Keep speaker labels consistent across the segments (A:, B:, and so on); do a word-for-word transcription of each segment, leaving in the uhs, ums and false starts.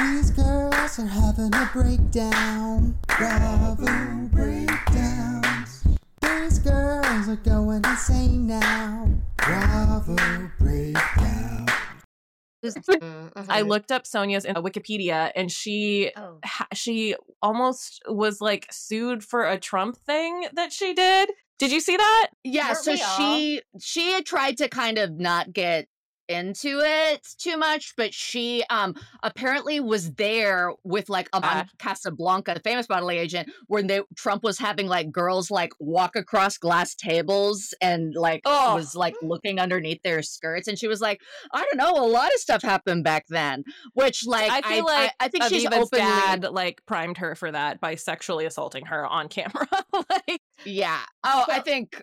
A: These girls are having a breakdown. Bravo breakdowns. These girls are going insane now. Bravo breakdown.
B: I looked up Sonya's in Wikipedia, and she
C: Oh.
B: ha- she almost was like sued for a Trump thing that she did. Did you see that?
D: Yeah,
C: Weren't
D: so
C: we all?
D: she she had tried to kind of not get into it too much, but she um apparently was there with like a
B: Ah.
D: on Casablanca, the famous modeling agent, when they Trump was having like girls like walk across glass tables and like
B: Oh.
D: was like looking underneath their skirts, and she was like, I don't know, a lot of stuff happened back then, which like
B: I feel like
D: I, I think she's
B: Aviva's
D: openly
B: dad like primed her for that by sexually assaulting her on camera. Like,
D: yeah. Oh, I
C: Well-
D: think.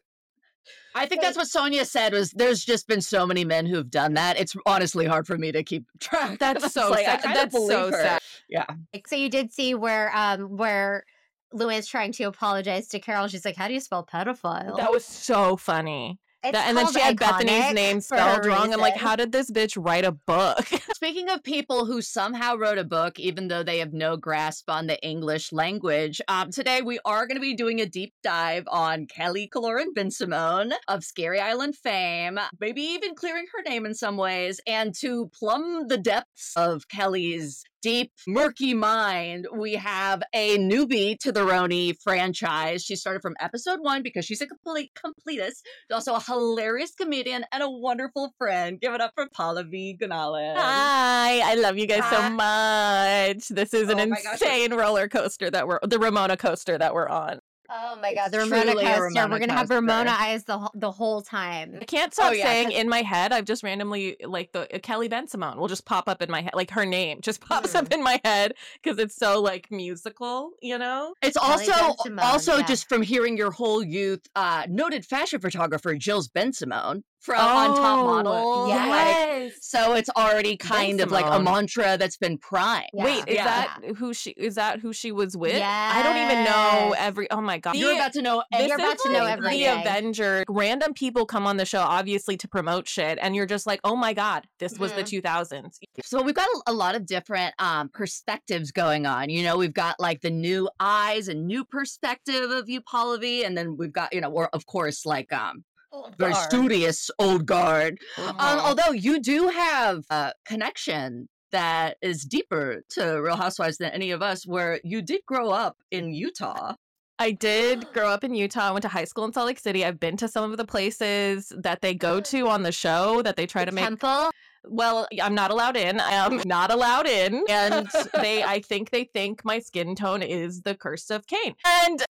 D: I think
C: So-
D: that's what Sonia said. Was there's just been so many men who've done that. It's honestly hard for me to keep track.
B: That's
D: It's
B: so
D: like, I
B: sad.
D: kinda
B: That's
D: believe
B: so
D: her.
B: sad.
D: Yeah.
C: So you did see where um where Luann's trying to apologize to Carol. She's like, "How do you spell pedophile?"
B: That was so funny.
C: It's
B: That, and then
C: called
B: she had Bethany's
C: iconic
B: name
C: for a
B: spelled wrong. I'm like,
C: reason.
B: how did this bitch write a book?
D: Speaking of people who somehow wrote a book, even though they have no grasp on the English language, um, today we are going to be doing a deep dive on Kelly Kaloran Bensimon of Scary Island fame, maybe even clearing her name in some ways, and to plumb the depths of Kelly's deep, murky mind, we have a newbie to the Roni franchise. She started from episode one because she's a complete completist. She's also a hilarious comedian and a wonderful friend. Give it up for Paula V. Gonzalez.
B: Hi, I love you guys so
D: Hi.
B: much. This is an
D: Oh my gosh.
B: insane roller coaster that we're the Ramona coaster that we're on.
C: Oh my god,
D: It's
C: the Ramona
D: truly a
C: coaster.
D: Ramona
C: We're gonna have
D: coaster.
C: Ramona eyes the whole, the whole time.
B: I can't stop
D: Oh, yeah,
B: saying
D: 'cause-
B: in my head. I've just randomly like the uh, Kelly Ben Simone will just pop up in my head, like her name just pops up in my head because it's so like musical, you know.
D: It's
C: Kelly
D: also
C: Bensimon,
D: also
C: yeah.
D: just from hearing your whole youth, uh, noted fashion photographer Jills Bensimone from on Top Model.
C: yes.
D: Like,
B: Yes.
D: so it's already kind of like a
B: Bensimone.
D: mantra that's been primed.
C: Yeah.
B: Wait, is
D: Yeah.
B: that who she is? That who she was with? I don't even know
C: Yes.
B: every. Oh my god,
D: You're
B: The-
D: about to know.
B: This
C: You're
B: is
C: about to know
B: like
C: everything.
B: The Avenger. Random people come on the show, obviously to promote shit, and you're just like, oh my god, this was the
C: Mhm.
B: two thousands.
D: So we've got a, a lot of different um, perspectives going on. You know, we've got like the new eyes and new perspective of you, Paula V, and then we've got, you know, or of course like um very
C: Guard.
D: studious old guard. Um,
B: Mhm.
D: although you do have a connection that is deeper to Real Housewives than any of us, where you did grow up in Utah.
B: I did grow up in Utah. I went to high school in Salt Lake City. I've been to some of the places that they go to on the show that they try to make.
C: Temple.
B: Well, I'm not allowed in. I am not allowed in. And they, I think they think my skin tone is the curse of Cain. And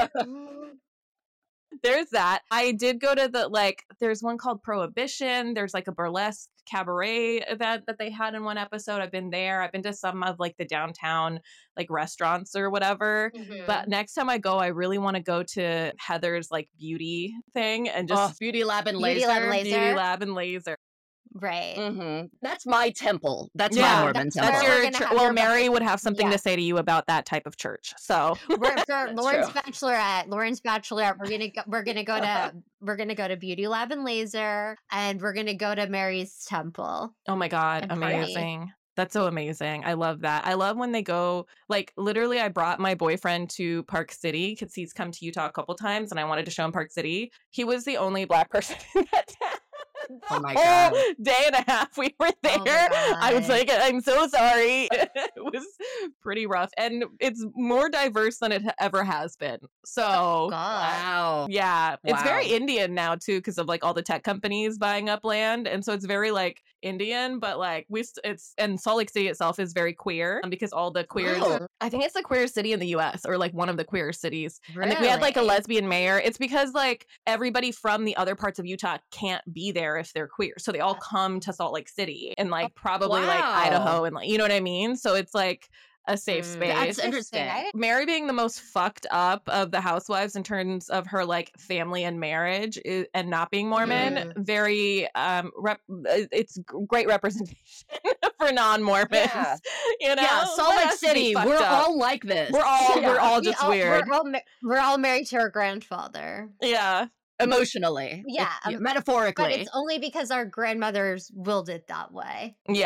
B: there's that. I did go to the, like, there's one called Prohibition. There's like a burlesque cabaret event that they had in one episode. I've been there. I've been to some of like the downtown like restaurants or whatever.
C: Mhm.
B: But next time I go, I really want to go to Heather's like beauty thing and just
D: Oh, Beauty Lab and
C: Beauty
D: Laser.
C: Lab and Laser.
B: beauty lab and laser.
C: right.
D: hmm That's my temple. That's
B: Yeah,
D: my Mormon
C: that's
D: temple.
B: That's
C: We're
B: your
C: gonna
B: chur-
C: have
B: well,
C: your-
B: Mary would have something
C: Yeah.
B: to say to you about that type of church. So
C: We're, for Lauren's
D: true.
C: Bachelorette, Lauren's Bachelorette, we're gonna go, we're gonna go to we're gonna go to Beauty Lab and Laser, and we're gonna go to Mary's Temple.
B: oh my god,
C: And party.
B: amazing. That's so amazing. I love that. I love when they go, like, literally, I brought my boyfriend to Park City because he's come to Utah a couple times and I wanted to show him Park City. He was the only black person in that town.
D: Oh my
B: The
D: God.
B: whole day and a half we were there.
C: Oh my
B: I was
C: God.
B: like, I'm so sorry. It was pretty rough. And it's more diverse than it ever has been. So.
C: God.
D: Wow.
B: Yeah, it's very
D: Wow.
B: Indian now too because of like all the tech companies buying up land, and so it's very like Indian, but like we st- it's and Salt Lake City itself is very queer um, because all the queers.
D: Wow.
B: I think it's the queerest city in the U S or like one of the queerest cities. And like, we had like a
C: Really?
B: lesbian mayor. It's because like everybody from the other parts of Utah can't be there if they're queer, so they all come to Salt Lake City and like probably like
D: Wow.
B: Idaho and like you know what I mean. So it's like a safe
C: Mm,
B: space.
D: That's interesting.
C: I didn't-
B: Mary being the most fucked up of the housewives in terms of her like family and marriage i- and not being Mormon,
C: Mhm.
B: very um rep- uh, it's g- great representation for non-Mormons.
D: Yeah.
B: You know,
D: Yeah, Salt
B: Let
D: Lake
B: us be
D: City,
B: fucked
D: we're
B: up.
D: all like this.
B: we're all
D: Yeah.
B: we're all
C: We
B: just
C: all-
B: weird.
C: We're all, ma- we're all married to our grandfather.
B: Yeah.
D: emotionally.
C: Yeah,
D: If-
C: um,
D: metaphorically.
C: But it's only because our grandmothers willed it that way.
B: Yeah.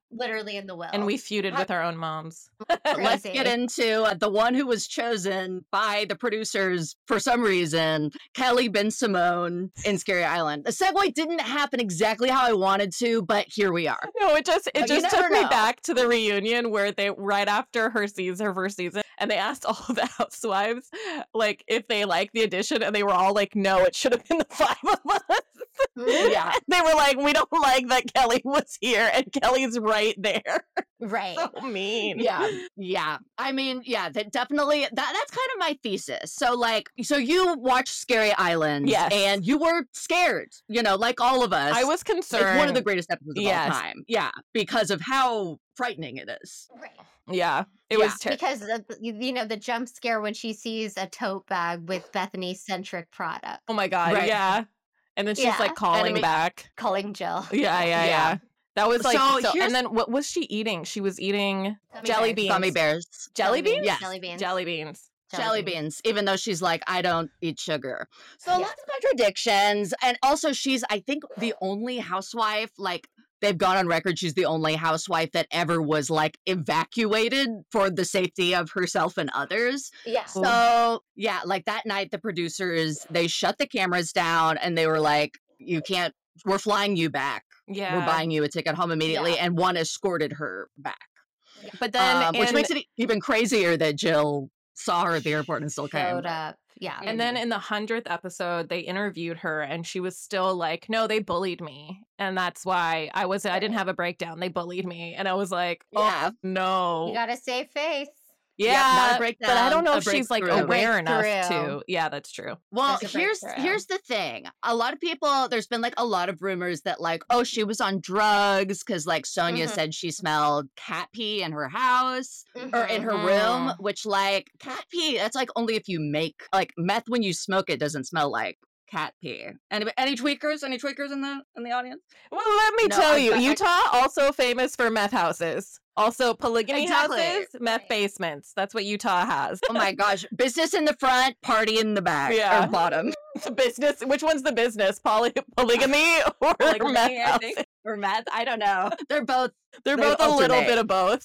C: literally in the will.
B: And we feuded with our own moms.
D: Let's
C: Crazy.
D: get into uh, the one who was chosen by the producers for some reason, Kelly Bensimon in Scary Island. The segue didn't happen exactly how I wanted to, but here we are.
B: No, it just it
D: But you
B: just
D: never
B: took me
D: know.
B: back to the reunion where they right after her season, her first season, and they asked all the housewives like if they liked the audition, and they were all like, "No, it should have been the five of us."
D: Yeah.
B: They were like, "We don't like that Kelly was here, and Kelly's right there."
C: Right.
B: So mean.
D: Yeah, yeah. I mean, yeah, that definitely that that's kind of my thesis. So like so you watched Scary Island
B: Yes.
D: and you were scared, you know, like all of us.
B: I was
D: It's
B: concerned.
D: one of the greatest episodes of
B: Yes.
D: all time. Yeah, because of how frightening it is.
C: Right.
B: Yeah, it
D: Yeah.
B: was ter-
C: Because of, you you know, the jump scare when she sees a tote bag with Bethany centric product,
B: Oh my god,
D: Right.
B: yeah. And then she's
C: Yeah.
B: like calling
D: mean-
B: back.
C: calling Jill.
B: Yeah, yeah, yeah,
D: Yeah.
B: That was like
D: So
B: so,
D: here's-
B: and then what was she eating? She was eating
C: Gummy
B: jelly
C: bears.
B: beans.
D: Gummy bears.
B: Jelly beans?
D: Yes.
C: Jelly beans.
B: Jelly beans.
D: Jelly beans, even though she's like, I don't eat sugar. So
C: Yeah.
D: lots of contradictions. And also she's, I think, the only housewife, like they've gone on record, she's the only housewife that ever was like evacuated for the safety of herself and others.
C: Yeah.
D: So yeah, like that night, the producers, they shut the cameras down and they were like, you can't, we're flying you back.
B: Yeah.
D: We're buying you a ticket home immediately.
C: Yeah.
D: And one escorted her back.
B: But then
D: Um, which
B: in-
D: makes it even crazier that Jill saw her at the airport and still came.
C: Showed up. Yeah.
B: And then in the hundredth episode, they interviewed her, and she was still like, "No, they bullied me, and that's why I was I didn't have a breakdown. They bullied me." And I was like, "Oh
D: Yeah.
B: no,
C: You gotta save face.
B: yeah."
D: Yep, not a
B: but I
D: breakdown,
B: don't know
D: a
B: if she's like
D: breakthrough.
B: aware enough
C: Breakthrough.
B: to. Yeah, that's true.
D: Well,
C: There's a
D: here's
C: breakthrough.
D: here's the thing. A lot of people, there's been like a lot of rumors that like, oh, she was on drugs because like Sonia
C: Mhm.
D: said she smelled cat pee in her house or in her room,
B: Mhm.
D: which like cat pee, that's like only if you make like meth when you smoke it doesn't smell like cat pee. Any any tweakers? Any tweakers in the in the audience?
B: Well, let me
D: No,
B: tell
D: I-
B: you,
D: I-
B: Utah also famous for meth houses. Also polygamy
D: Exactly.
B: houses, meth
C: Right.
B: basements. That's what Utah has.
D: Oh my gosh, business in the front, party in the back
B: Yeah.
D: or bottom.
B: The business. Which one's the business? Poly polygamy or
D: Polygamy,
B: meth
D: I
B: houses?
D: think. Or meth, I don't know. They're both.
B: They're
D: They
B: both a little
D: alternate.
B: bit of both.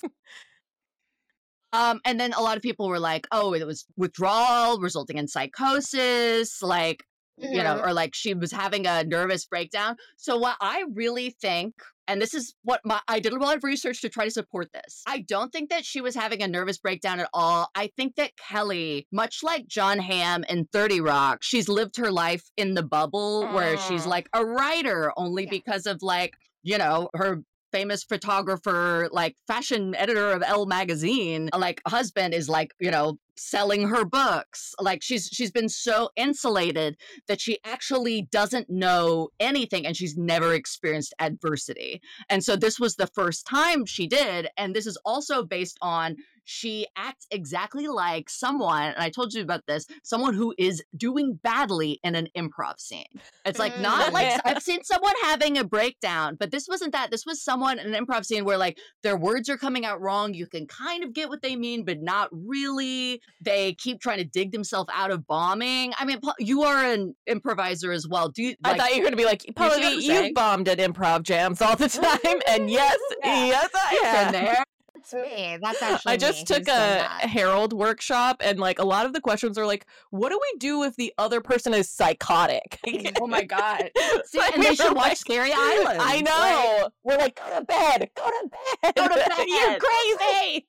D: Um, and then a lot of people were like, "Oh, it was withdrawal resulting in psychosis, like you know,
C: Mhm.
D: or like she was having a nervous breakdown." So what I really think, and this is what my I did a lot of research to try to support this. I don't think that she was having a nervous breakdown at all. I think that Kelly, much like John Hamm in thirty Rock, she's lived her life in the bubble where she's
B: Mm.
D: like a writer only
C: Yeah.
D: because of like, you know, her famous photographer, like fashion editor of Elle magazine, like husband is like, you know, selling her books. Like she's she's been so insulated that she actually doesn't know anything and she's never experienced adversity. And so this was the first time she did. And this is also based on she acts exactly like someone, and I told you about this, someone who is doing badly in an improv scene. It's like not
C: Mm.
D: like
B: Yeah.
D: I've seen someone having a breakdown, but this wasn't that. This was someone in an improv scene where like their words are coming out wrong. You can kind of get what they mean, but not really. They keep trying to dig themselves out of bombing. I mean, Paul, you are an improviser as well. Do you?
B: I
D: like,
B: thought you were going to be like,
D: see what
B: Polly,
D: I'm
B: you've
D: saying?
B: bombed at improv jams all the time. And yes,
C: Yeah.
B: yes, I
D: you've
B: have.
D: been there.
C: That's me. That's actually
B: I just
C: me
B: took
C: who's done
B: a
C: that.
B: Herald workshop, and like a lot of the questions are like, what do we do if the other person is psychotic?
D: Oh my god! See,
B: Like,
D: and they
B: we
D: should
B: were
D: watch
B: like-
D: Scary Island.
B: I
D: Like,
B: know. We're like, go to bed. Go to bed.
D: Go to bed.
B: You're crazy.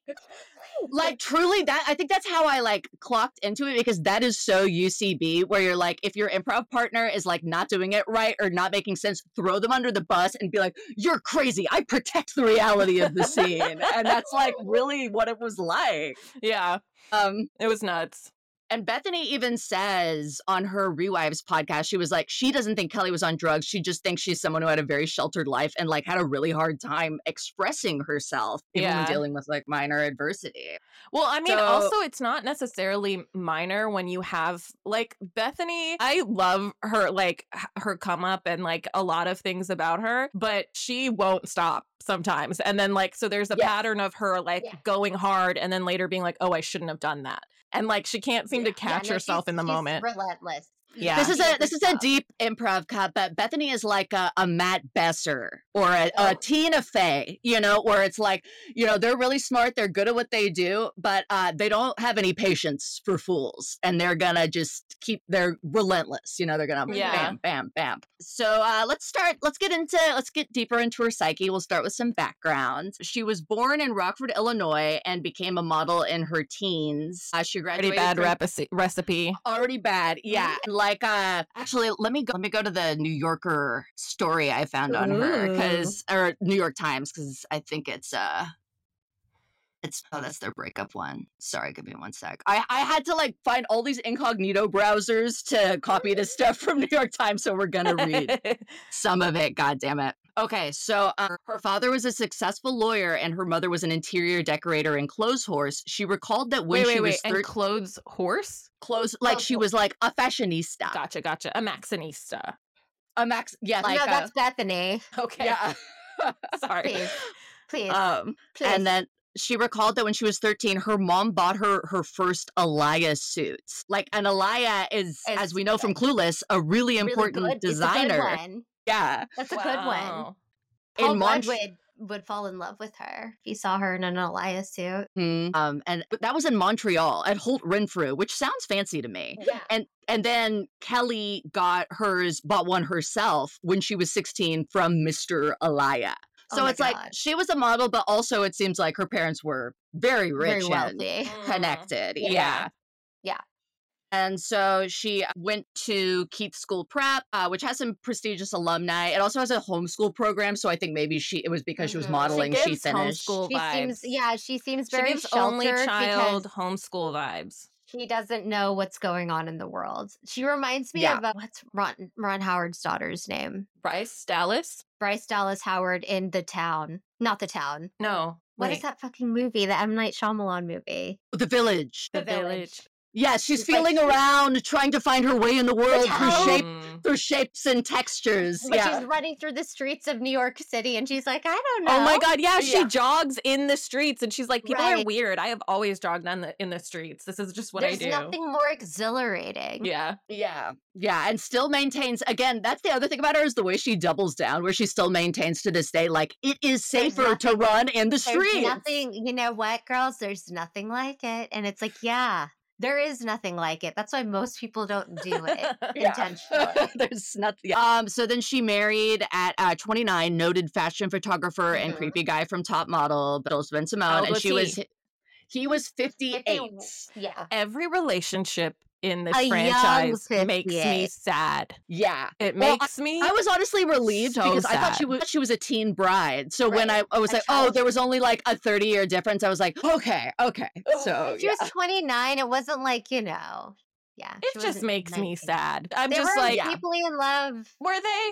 D: like truly that I think that's how I like clocked into it, because that is so U C B, where you're like, if your improv partner is like not doing it right or not making sense, throw them under the bus and be like, you're crazy, I protect the reality of the scene. And that's like really what it was like.
B: Yeah,
D: Um
B: it was nuts.
D: and Bethany even says on her Rewives podcast, she was like, she doesn't think Kelly was on drugs. She just thinks she's someone who had a very sheltered life and like had a really hard time expressing herself, even when
B: Yeah.
D: dealing with like minor adversity.
B: Well, I mean,
D: So-
B: also, it's not necessarily minor when you have like Bethany. I love her, like h- her come up and like a lot of things about her, but she won't stop sometimes. And then, like, so there's a
D: Yes.
B: pattern of her like
C: Yeah.
B: going hard and then later being like, oh, I shouldn't have done that. And like, she can't seem to
C: Yeah,
B: catch
C: no,
B: herself
C: she's-
B: in the
C: she's
B: moment.
C: Relentless.
B: Yeah.
D: This is a this is a
C: Stop.
D: deep improv cut, but Bethany is like a, a Matt Besser or a,
C: Oh.
D: a Tina Fey, you know, where it's like, you know, they're really smart, they're good at what they do, but uh, they don't have any patience for fools, and they're gonna just keep, they're relentless, you know, they're gonna
B: Yeah.
D: bam, bam, bam. So uh, let's start, let's get into, let's get deeper into her psyche. We'll start with some background. She was born in Rockford, Illinois, and became a model in her teens. Uh, she
B: Pretty
D: graduated
B: bad
D: from
B: recipe. recipe.
D: Already bad, yeah. Like, uh, actually, let me go. Let me go to the New Yorker story I found on her, because, or New York Times, because I think it's, uh, it's oh, that's their breakup one. Sorry, give me one sec. I I had to like find all these incognito browsers to copy this stuff from New York Times, so we're gonna read some of it. God damn it. Okay, so uh, her father was a successful lawyer, and her mother was an interior decorator and clothes horse. She recalled that when
B: wait,
D: she
B: wait, wait.
D: was
B: And
D: thir-
B: clothes horse?
D: clothes, like she was like a fashionista.
B: Gotcha, gotcha. A Maxinista.
D: A max, yeah, like
C: no,
D: a-
C: that's Bethany.
B: Okay.
D: yeah.
B: Sorry.
C: Please, please,
D: um,
C: please.
D: and then she recalled that when she was thirteen, her mom bought her her first Alaya suit. Like an Alaya is,
C: It's
D: as we know from Clueless, a really
C: Really
D: important
C: good. It's a good
D: designer.
C: one.
D: Yeah.
C: That's a good one.
B: Wow.
D: In
C: Paul
D: Mont-
C: Rudd would, would fall in love with her if he saw her in an Elias suit.
D: Hmm. Um, and that was in Montreal at Holt Renfrew, which sounds fancy to me.
C: Yeah.
D: And and then Kelly got hers, bought one herself when she was sixteen from Mister Alaya.
C: Oh
D: So
C: my
D: it's like
C: God.
D: she was a model, but also it seems like her parents were very rich
C: Very
D: and
C: wealthy.
D: connected.
C: Yeah.
D: Yeah.
C: Yeah.
D: And so she went to Keith School Prep, uh, which has some prestigious alumni. It also has a homeschool program, so I think maybe she it was because she was
C: Mhm. She
D: modeling. She,
B: gives
D: finished.
B: homeschool
C: She
B: vibes.
C: seems, yeah, she seems
B: She
C: very
B: gives
C: sheltered
B: only child
C: because
B: homeschool vibes.
C: she doesn't know what's going on in the world. She reminds me
D: Yeah.
C: of uh, what's Ron, Ron Howard's daughter's name?
B: Bryce Dallas?
C: Bryce Dallas Howard in The Town. Not The Town.
B: No.
C: What is
B: wait.
C: that fucking movie? The M. Night Shyamalan movie.
D: The Village.
B: The
C: The Village.
B: Village.
D: Yeah, she's
C: She's like-
D: feeling around, trying to find her way in the world through
C: town.
D: shape,
B: Mm.
D: through shapes and textures.
C: But
D: yeah.
C: she's running through the streets of New York City and she's like, I don't know.
B: Oh my god, yeah, she
D: Yeah.
B: jogs in the streets and she's like, people are
C: Right.
B: weird. I have always jogged on the in the streets. This is just what
C: There's
B: I do.
C: nothing more exhilarating.
B: Yeah.
D: Yeah, yeah, and still maintains. Again, that's the other thing about her is the way she doubles down, where she still maintains to this day, like it is
C: There's
D: safer to
C: nothing-
D: run in the
C: There's
D: streets.
C: nothing, you know what, girls? There's nothing like it. And it's like, yeah, there is nothing like it. That's why most people don't do it intentionally.
D: There's nothing. Um. So then she married at uh, twenty-nine, noted fashion photographer and
C: Mhm.
D: creepy guy from Top Model, Bill
B: How
D: Simone,
B: old
D: and
B: was
D: she
B: he?
D: was he was fifty-eight.
C: Yeah.
B: Every relationship in this
C: A young
B: franchise makes me
C: fifty-eight.
B: sad.
D: Yeah.
B: It
D: Well,
B: makes me
D: I was honestly relieved
B: So
D: because I thought
B: sad.
D: she was she was a teen bride. So when I,
C: Right.
D: I was
C: A
D: like, oh,
C: child.
D: there was only like a thirty year difference, I was like, okay, okay. So
C: She
D: yeah.
C: was twenty-nine. It wasn't like, you know, yeah.
B: it
C: she
B: just
C: wasn't
B: makes me
C: nineteen.
B: sad. I'm
C: They
B: just
C: were
B: like,
D: yeah.
C: deeply in love.
B: were they?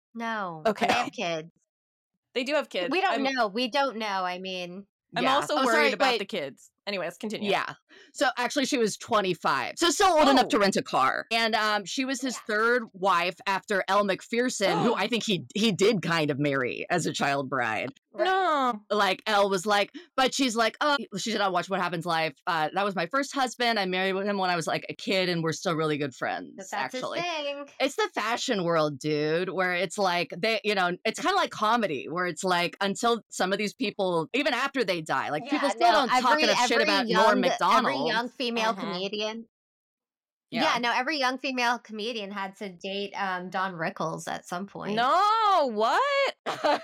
C: No.
B: Okay.
C: They have kids.
B: They do have kids.
C: We don't
B: I'm,
C: know. We don't know. I mean,
B: I'm
D: Yeah.
B: also
D: Oh,
B: worried
D: sorry,
B: about
D: wait.
B: the kids. Anyways, continue.
D: Yeah. So actually she was twenty-five. So still old enough
B: Oh.
D: to rent a car. And um she was his third wife after Elle McPherson, who I think he he did kind of marry as a child bride.
B: No.
D: Like Elle was like, but she's like, oh, she did not watch What Happens Live. Uh, that was my first husband. I married him when I was like a kid, and we're still really good friends.
C: but that's
D: actually,
C: his thing.
D: it's the fashion world, dude, where it's like they, you know, it's kind of like comedy, where it's like until some of these people, even after they die, like people
C: Yeah,
D: still
C: no,
D: don't talk
C: every-
D: enough shit
C: every
D: about
C: young,
D: Norm Macdonald.
C: Every young female
B: Mhm.
C: comedian. Yeah. no, every young female comedian had to date um, Don Rickles at some point.
B: No, what?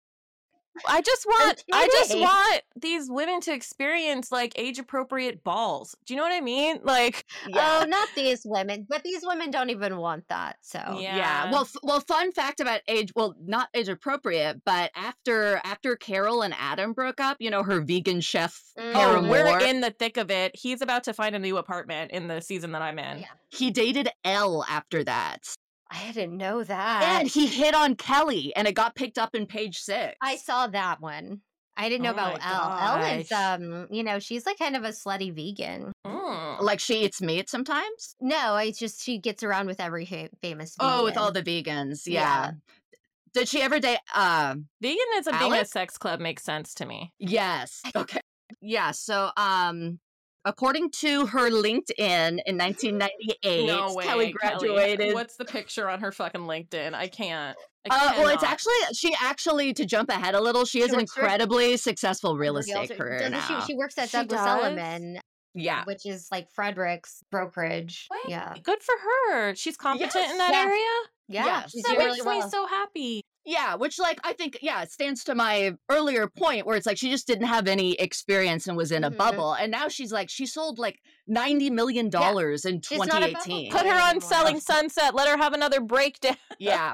B: I just want I just
C: kidding.
B: want these women to experience like age appropriate balls. Do you know what I mean? Like
C: Oh, not these women, but these women don't even want that. So
B: Yeah.
D: Yeah. Well, f- well, fun fact about age, well, not age appropriate, but after after Carol and Adam broke up, you know, her vegan chef
C: Mm.
B: Oh,
D: paramour,
B: we're in the thick of it. He's about to find a new apartment in the season that I'm in.
C: Yeah.
D: he dated Elle after that.
C: I didn't know that.
D: And he hit on Kelly, and it got picked up in page six.
C: I saw that one. I didn't know
B: Oh
C: about
B: my
C: Elle. Elle is,
B: gosh.
C: um, you know, she's like kind of a slutty vegan.
B: Mm.
D: Like she eats meat sometimes.
C: No, it's just she gets around with every fa- famous.
D: Oh, with
C: vegan.
D: all the vegans, yeah.
C: Yeah.
D: Did she ever date? Uh,
B: Veganism being a
D: Alec?
B: sex club makes sense to me.
D: yes. Okay. Yeah. So, um, According to her LinkedIn in nineteen ninety-eight,
B: No way,
D: Kelly graduated.
B: Kelly. What's the picture on her fucking LinkedIn? I can't. I
D: Uh, well, it's
B: cannot.
D: actually, she actually, to jump ahead a little, she has
C: She
D: an
C: works for-
D: incredibly successful real
C: Realtor-
D: estate career
C: doesn't
D: now.
C: She, she works at
B: She
C: Douglas
B: does?
C: Elliman,
D: yeah.
C: which is like Frederick's brokerage.
B: Wait,
C: Yeah.
B: good for her. She's competent
D: Yes,
B: in that
C: yeah.
B: area.
C: Yeah.
D: Yes.
C: She's
B: That
C: doing
B: makes
C: really well.
B: me so happy.
D: Yeah, which, like, I think, yeah, it stands to my earlier point where it's like she just didn't have any experience and was in a
C: Mhm.
D: bubble. And now she's like, she sold like ninety million dollars in
C: She's not a
D: twenty
C: bubble
D: eighteen.
B: Put her on
C: anymore.
B: Selling Sunset. Let her have another breakdown.
D: Yeah.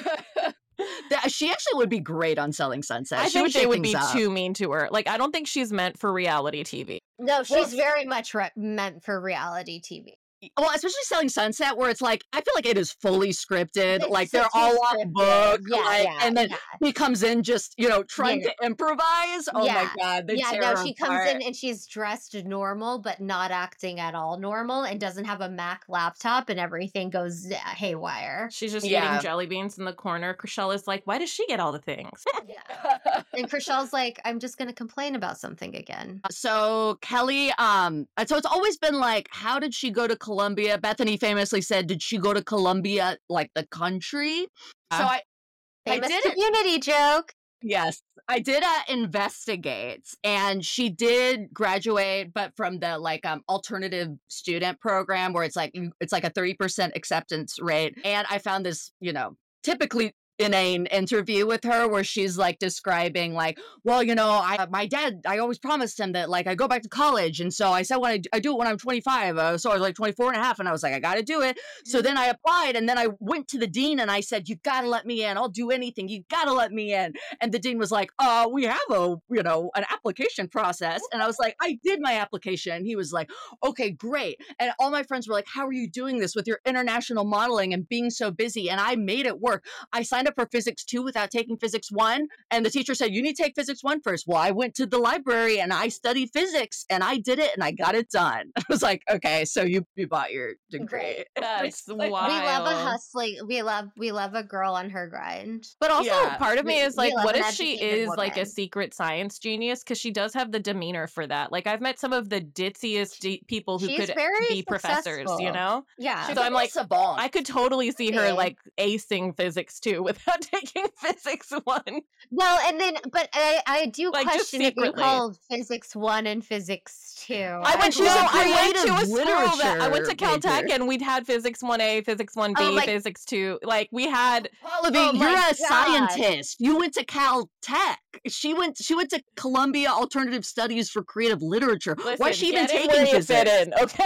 D: That- she actually would be great on Selling Sunset.
B: I
D: she
B: think
D: would
B: they
D: shake
B: would
D: things
B: be
D: up.
B: too mean to her. Like, I don't think she's meant for reality T V.
C: No, she's
D: Well-
C: very much re- meant for reality T V.
D: Well, especially Selling Sunset, where it's like, I feel like it is fully scripted.
C: It's
D: like,
C: so
D: they're all on
C: scripted.
D: book.
C: Yeah,
D: like,
C: yeah,
D: and then
C: yeah.
D: he comes in just, you know, trying
C: Yeah.
D: to improvise. Oh
C: Yeah.
D: my God. They
C: Yeah,
D: tear
C: no,
D: her
C: she comes
D: apart.
C: in and she's dressed normal, but not acting at all normal, and doesn't have a Mac laptop, and everything goes uh, haywire.
B: She's just
D: Yeah.
B: eating jelly beans in the corner. Chriselle is like, why does she get all the things?
C: Yeah. And Chriselle's like, I'm just going to complain about something again.
D: So Kelly, um, and so it's always been like, how did she go to Columbia? Bethany famously said, did she go to Columbia, like the country? So
B: Uh,
D: I, I
C: Famous
D: did it.
C: community joke.
D: Yes, I did uh, investigate, and she did graduate, but from the like um alternative student program where it's like you- it's like a thirty percent acceptance rate. And I found this, you know, typically inane interview with her where she's like describing like, well, you know, I my dad, I always promised him that like I go back to college, and so I said when I, I do it when I'm twenty-five, uh, so I was like twenty-four and a half, and I was like, I got to do it. So then I applied, and then I went to the dean and I said, you got to let me in. I'll do anything. You got to let me in. And the dean was like, uh, we have a, you know, an application process. And I was like, I did my application. And he was like, okay, great. And all my friends were like, how are you doing this with your international modeling and being so busy? And I made it work. I signed up for physics two without taking physics one. And the teacher said, you need to take physics one first. Well, I went to the library and I studied physics and I did it and I got it done. I was like, okay, so you, you bought your degree.
C: Great.
B: That's
D: Like,
B: wild.
C: We love a hustling. We love we love a girl on her grind.
B: But also,
D: Yeah.
B: part of me
C: We-
B: is
C: we
B: like,
C: love
B: what
C: an
B: if she
C: educated
B: is like a
C: woman.
B: secret science genius? Because she does have the demeanor for that. Like, I've met some of the ditziest d- people who
C: She's
B: could
C: very
B: be professors, you
C: successful.
B: know?
C: Yeah.
D: She's
B: So
D: like
B: I'm like,
D: a savant.
B: I could totally see her
C: Yeah.
B: like acing physics too without taking physics one.
C: Well, and then, but I, I do
B: Like, just
C: question if you
B: secretly.
C: call physics one and physics two.
B: I went
D: she's
B: to
D: a
B: I went to a
D: creative
B: school that I went to
D: literature
B: Caltech
D: major.
B: and we'd had physics one A, physics one B,
C: Oh, like-
B: physics two. Like we had
D: Pallavi,
C: Oh
D: you're
C: my
D: a
C: God.
D: scientist. You went to Caltech. She went. She went to Columbia Alternative Studies for Creative Literature. Why is
B: listen,
D: she even
B: get in
D: taking
B: where you fit
D: physics?
B: in, okay?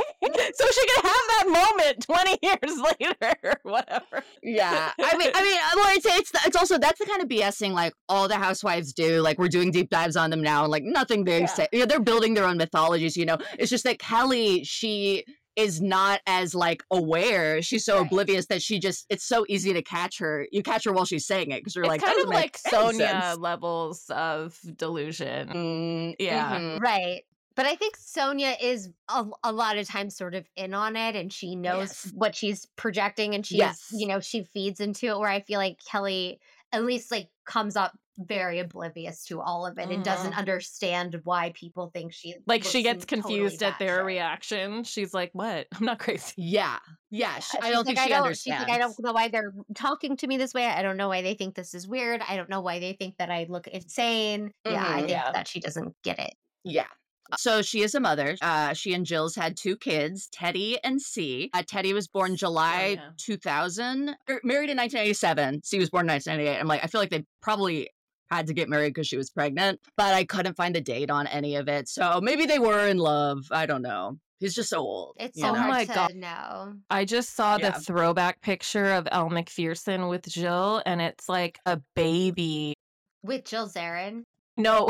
B: So she can have that moment twenty years later or whatever.
D: Yeah, I mean, I mean, well, it's it's it's also that's the kind of BSing like all the housewives do. Like we're doing deep dives on them now, and like nothing they
C: Yeah.
D: say. You know, they're building their own mythologies. You know, it's just that Kelly, she is not as like aware. She's so
C: Right.
D: oblivious that she just it's so easy to catch her. You catch her while she's saying it because you're
B: It's
D: like
B: kind
D: "Doesn't
B: of
D: make
B: like
D: any
B: Sonia
D: sense."
B: levels of delusion.
D: Mm,
B: Yeah.
D: mhm.
C: Right. But I think Sonia is a, a lot of times sort of in on it, and she knows
D: Yes.
C: what she's projecting, and she's,
D: Yes.
C: you know, she feeds into it, where I feel like Kelly at least like comes up very oblivious to all of it and doesn't understand why people think she
B: Like she
C: looks
B: gets
C: totally
B: confused at their
C: batshit.
B: reaction. She's like, "What? I'm not crazy."
D: Yeah, yeah. she- I
C: She's
D: don't think
C: like,
D: she
C: I don't,
D: understands.
C: She's like, I don't know why they're talking to me this way. I don't know why they think this is weird. I don't know why they think that I look insane. Yeah, I
D: Mhm.
C: think
B: Yeah.
C: that she doesn't get it.
D: Yeah. So she is a mother. Uh, she and Jill's had two kids, Teddy and C. Uh, Teddy was born July
B: yeah.
D: two thousand, er, married in nineteen eighty-seven. C was born in nineteen ninety-eight. I'm like, I feel like they probably had to get married because she was pregnant, but I couldn't find the date on any of it. So maybe they were in love. I don't know. He's just so old.
C: It's
D: you
C: so
B: Oh
D: know?
C: hard
B: my
C: to
B: God.
C: know.
B: I just saw
D: Yeah.
B: the throwback picture of Elle McPherson with Jill, and it's like a baby.
C: With Jill Zarin.
B: No,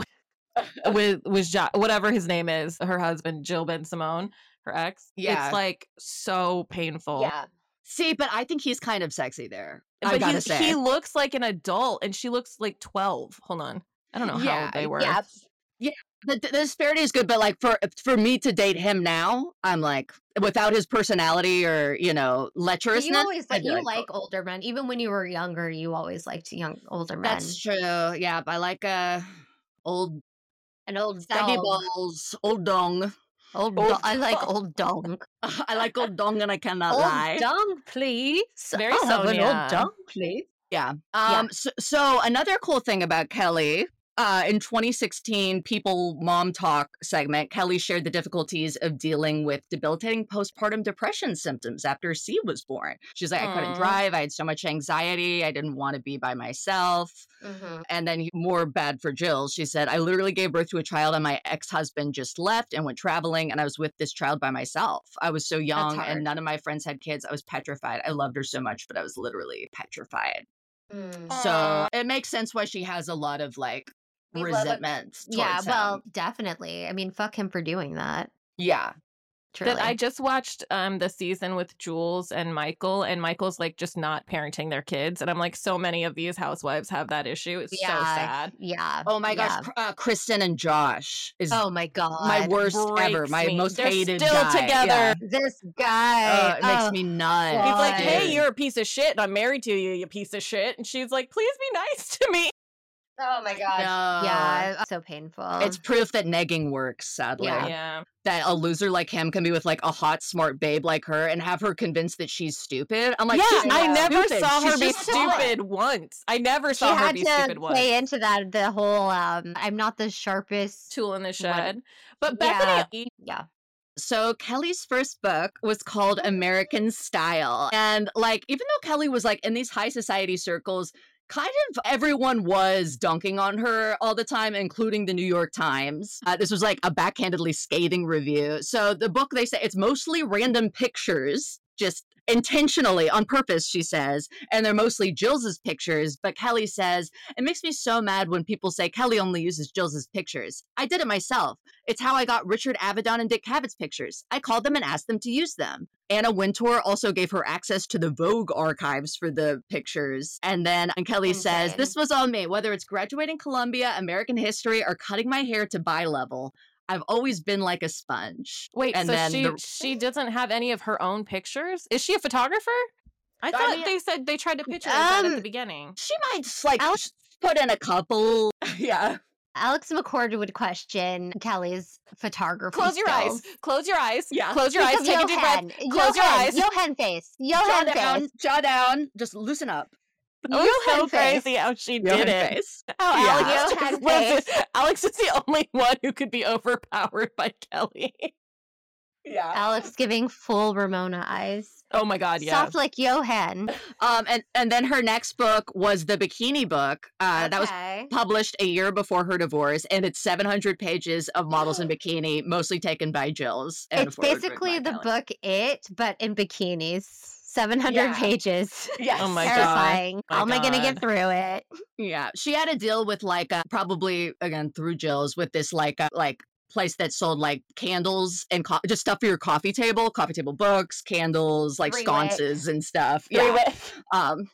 B: with was jo- whatever his name is, her husband Jill Ben Simone, her ex.
D: Yeah.
B: It's like so painful.
C: Yeah.
D: See, but I think he's kind of sexy there. I
B: But
D: gotta
B: he,
D: say.
B: he looks like an adult, and she looks like twelve. Hold on, I don't know how
D: Yeah,
B: old they were.
C: Yeah.
D: the, the disparity is good, but like for for me to date him now, I'm like without his personality or you know
C: But
D: lecherousness.
C: you always
D: I'd
C: like
D: be
C: you
D: like,
C: like older men. Even when you were younger, you always liked young older men.
D: That's true. Yeah, I like uh old
C: An old
D: saggy
C: dog.
D: balls, old dong.
C: Old,
B: Old
C: do- I like
B: dong.
C: old dong.
D: I like old dong and I cannot
C: Old
D: lie.
C: dong, please.
B: Very
C: I'll have an old
B: Sonia.
C: dong, please.
D: Yeah.
C: Yeah.
D: Um. So, so another cool thing about Kelly, uh, in twenty sixteen, People Mom Talk segment, Kelly shared the difficulties of dealing with debilitating postpartum depression symptoms after C was born. She's like, I couldn't
B: Aw.
D: drive. I had so much anxiety. I didn't want to be by myself.
C: Mm-hmm.
D: And then more bad for Jill. She said, I literally gave birth to a child and my ex-husband just left and went traveling and I was with this child by myself. I was so young
C: hard.
D: and none of my friends had kids. I was petrified. I loved her so much, but I was literally petrified.
C: Mm.
D: So
B: Aw.
D: it makes sense why she has a lot of like
C: We love it.
D: resentment.
C: Yeah,
D: towards
C: well,
D: him.
C: definitely. I mean, fuck him for doing that.
D: Yeah.
C: Truly.
B: That I just watched um the season with Jules and Michael, and Michael's like just not parenting their kids, and I'm like, so many of these housewives have that issue. It's so
C: Yeah.
B: sad.
C: Yeah.
D: Oh my gosh,
C: yeah.
D: Cr- uh, Kristen and Josh is
C: Oh my god.
D: my worst ever,
B: Breaks
D: my
B: me.
D: most
B: They're
D: hated
B: still
D: guy.
B: together.
D: Yeah.
C: This guy.
D: Uh, it makes
C: oh,
D: me nuts.
B: He's like,
C: God.
B: hey,
D: dude.
B: you're a piece of shit, and I'm married to you, you piece of shit. And she's like, please be nice to me.
C: oh my god.
D: No.
C: Yeah, so painful.
D: It's proof that negging works, sadly.
C: Yeah.
B: Yeah.
D: That a loser like him can be with like a hot, smart babe like her and have her convinced that she's stupid. I'm like,
B: yeah,
D: she's
B: I
D: not
B: never
D: stupid.
B: saw her
D: She's
B: be
D: just smart.
B: stupid once. I never
C: she
B: saw her
C: had
B: be
C: to
B: stupid once.
C: play into that the whole um I'm not the sharpest.
B: Tool in the
C: What-
B: shed. But
C: Yeah.
B: Bethany,
C: Yeah.
D: So Kelly's first book was called American Style. And like, even though Kelly was like in these high society circles, kind of everyone was dunking on her all the time, including the New York Times. Uh, this was like a backhandedly scathing review. So the book, they say it's mostly random pictures, just intentionally on purpose, she says. And they're mostly Jill's pictures. But Kelly says, it makes me so mad when people say Kelly only uses Jill's pictures. I did it myself. It's how I got Richard Avedon and Dick Cavett's pictures. I called them and asked them to use them. Anna Wintour also gave her access to the Vogue archives for the pictures. And then and Kelly says,
C: Insane.
D: this was all me, whether it's graduating Columbia, American history, or cutting my hair to bi level. I've always been like a sponge.
B: wait,
D: And
B: so
D: then
B: she
D: the-
B: she doesn't have any of her own pictures? Is she a photographer? I
D: I
B: thought
D: mean-
B: they said they tried to picture that at
C: Um,
B: the beginning.
D: She might just like
C: Alex-
D: sh- put in a couple. Yeah.
C: Alex McCord would question Kelly's photography.
B: Close your eyes.
C: skills.
B: Close your eyes.
D: Yeah.
B: Close your eyes.
C: Think of
B: Take a deep breath.
C: Johan.
B: Close your
C: Johan.
B: eyes.
C: Johan face.
D: Jaw
C: Johan
D: down.
C: face.
D: Jaw down. Just loosen up.
B: That was so
C: Johan face.
B: crazy how she
D: Johan
B: did it.
D: face.
B: How
D: Yeah.
B: Alex,
C: Johan
B: just was-
C: face.
B: Alex is the only one who could be overpowered by Kelly.
D: Yeah.
C: Alex giving full Ramona eyes.
B: Oh my god, yeah.
C: Soft like Johan.
D: Um, and and then her next book was the bikini book. Uh, that was
C: Okay.
D: published a year before her divorce, and it's seven hundred pages of models in bikini, mostly taken by Jill's. And
C: It's
D: forward
C: basically
D: written by
C: the
D: Kelly.
C: book It, but in bikinis. seven hundred
D: Yeah.
C: pages.
D: Yes.
B: Oh my God.
C: Terrifying.
B: My
C: How am I going to get
B: God.
C: through it?
D: Yeah, she had a deal with like uh, probably again through Jill's with this like uh, like place that sold like candles and co- just stuff for your coffee table, coffee table books, candles, like
C: Three
D: sconces and stuff.
B: Three
D: Yeah.
B: wick.
D: Um.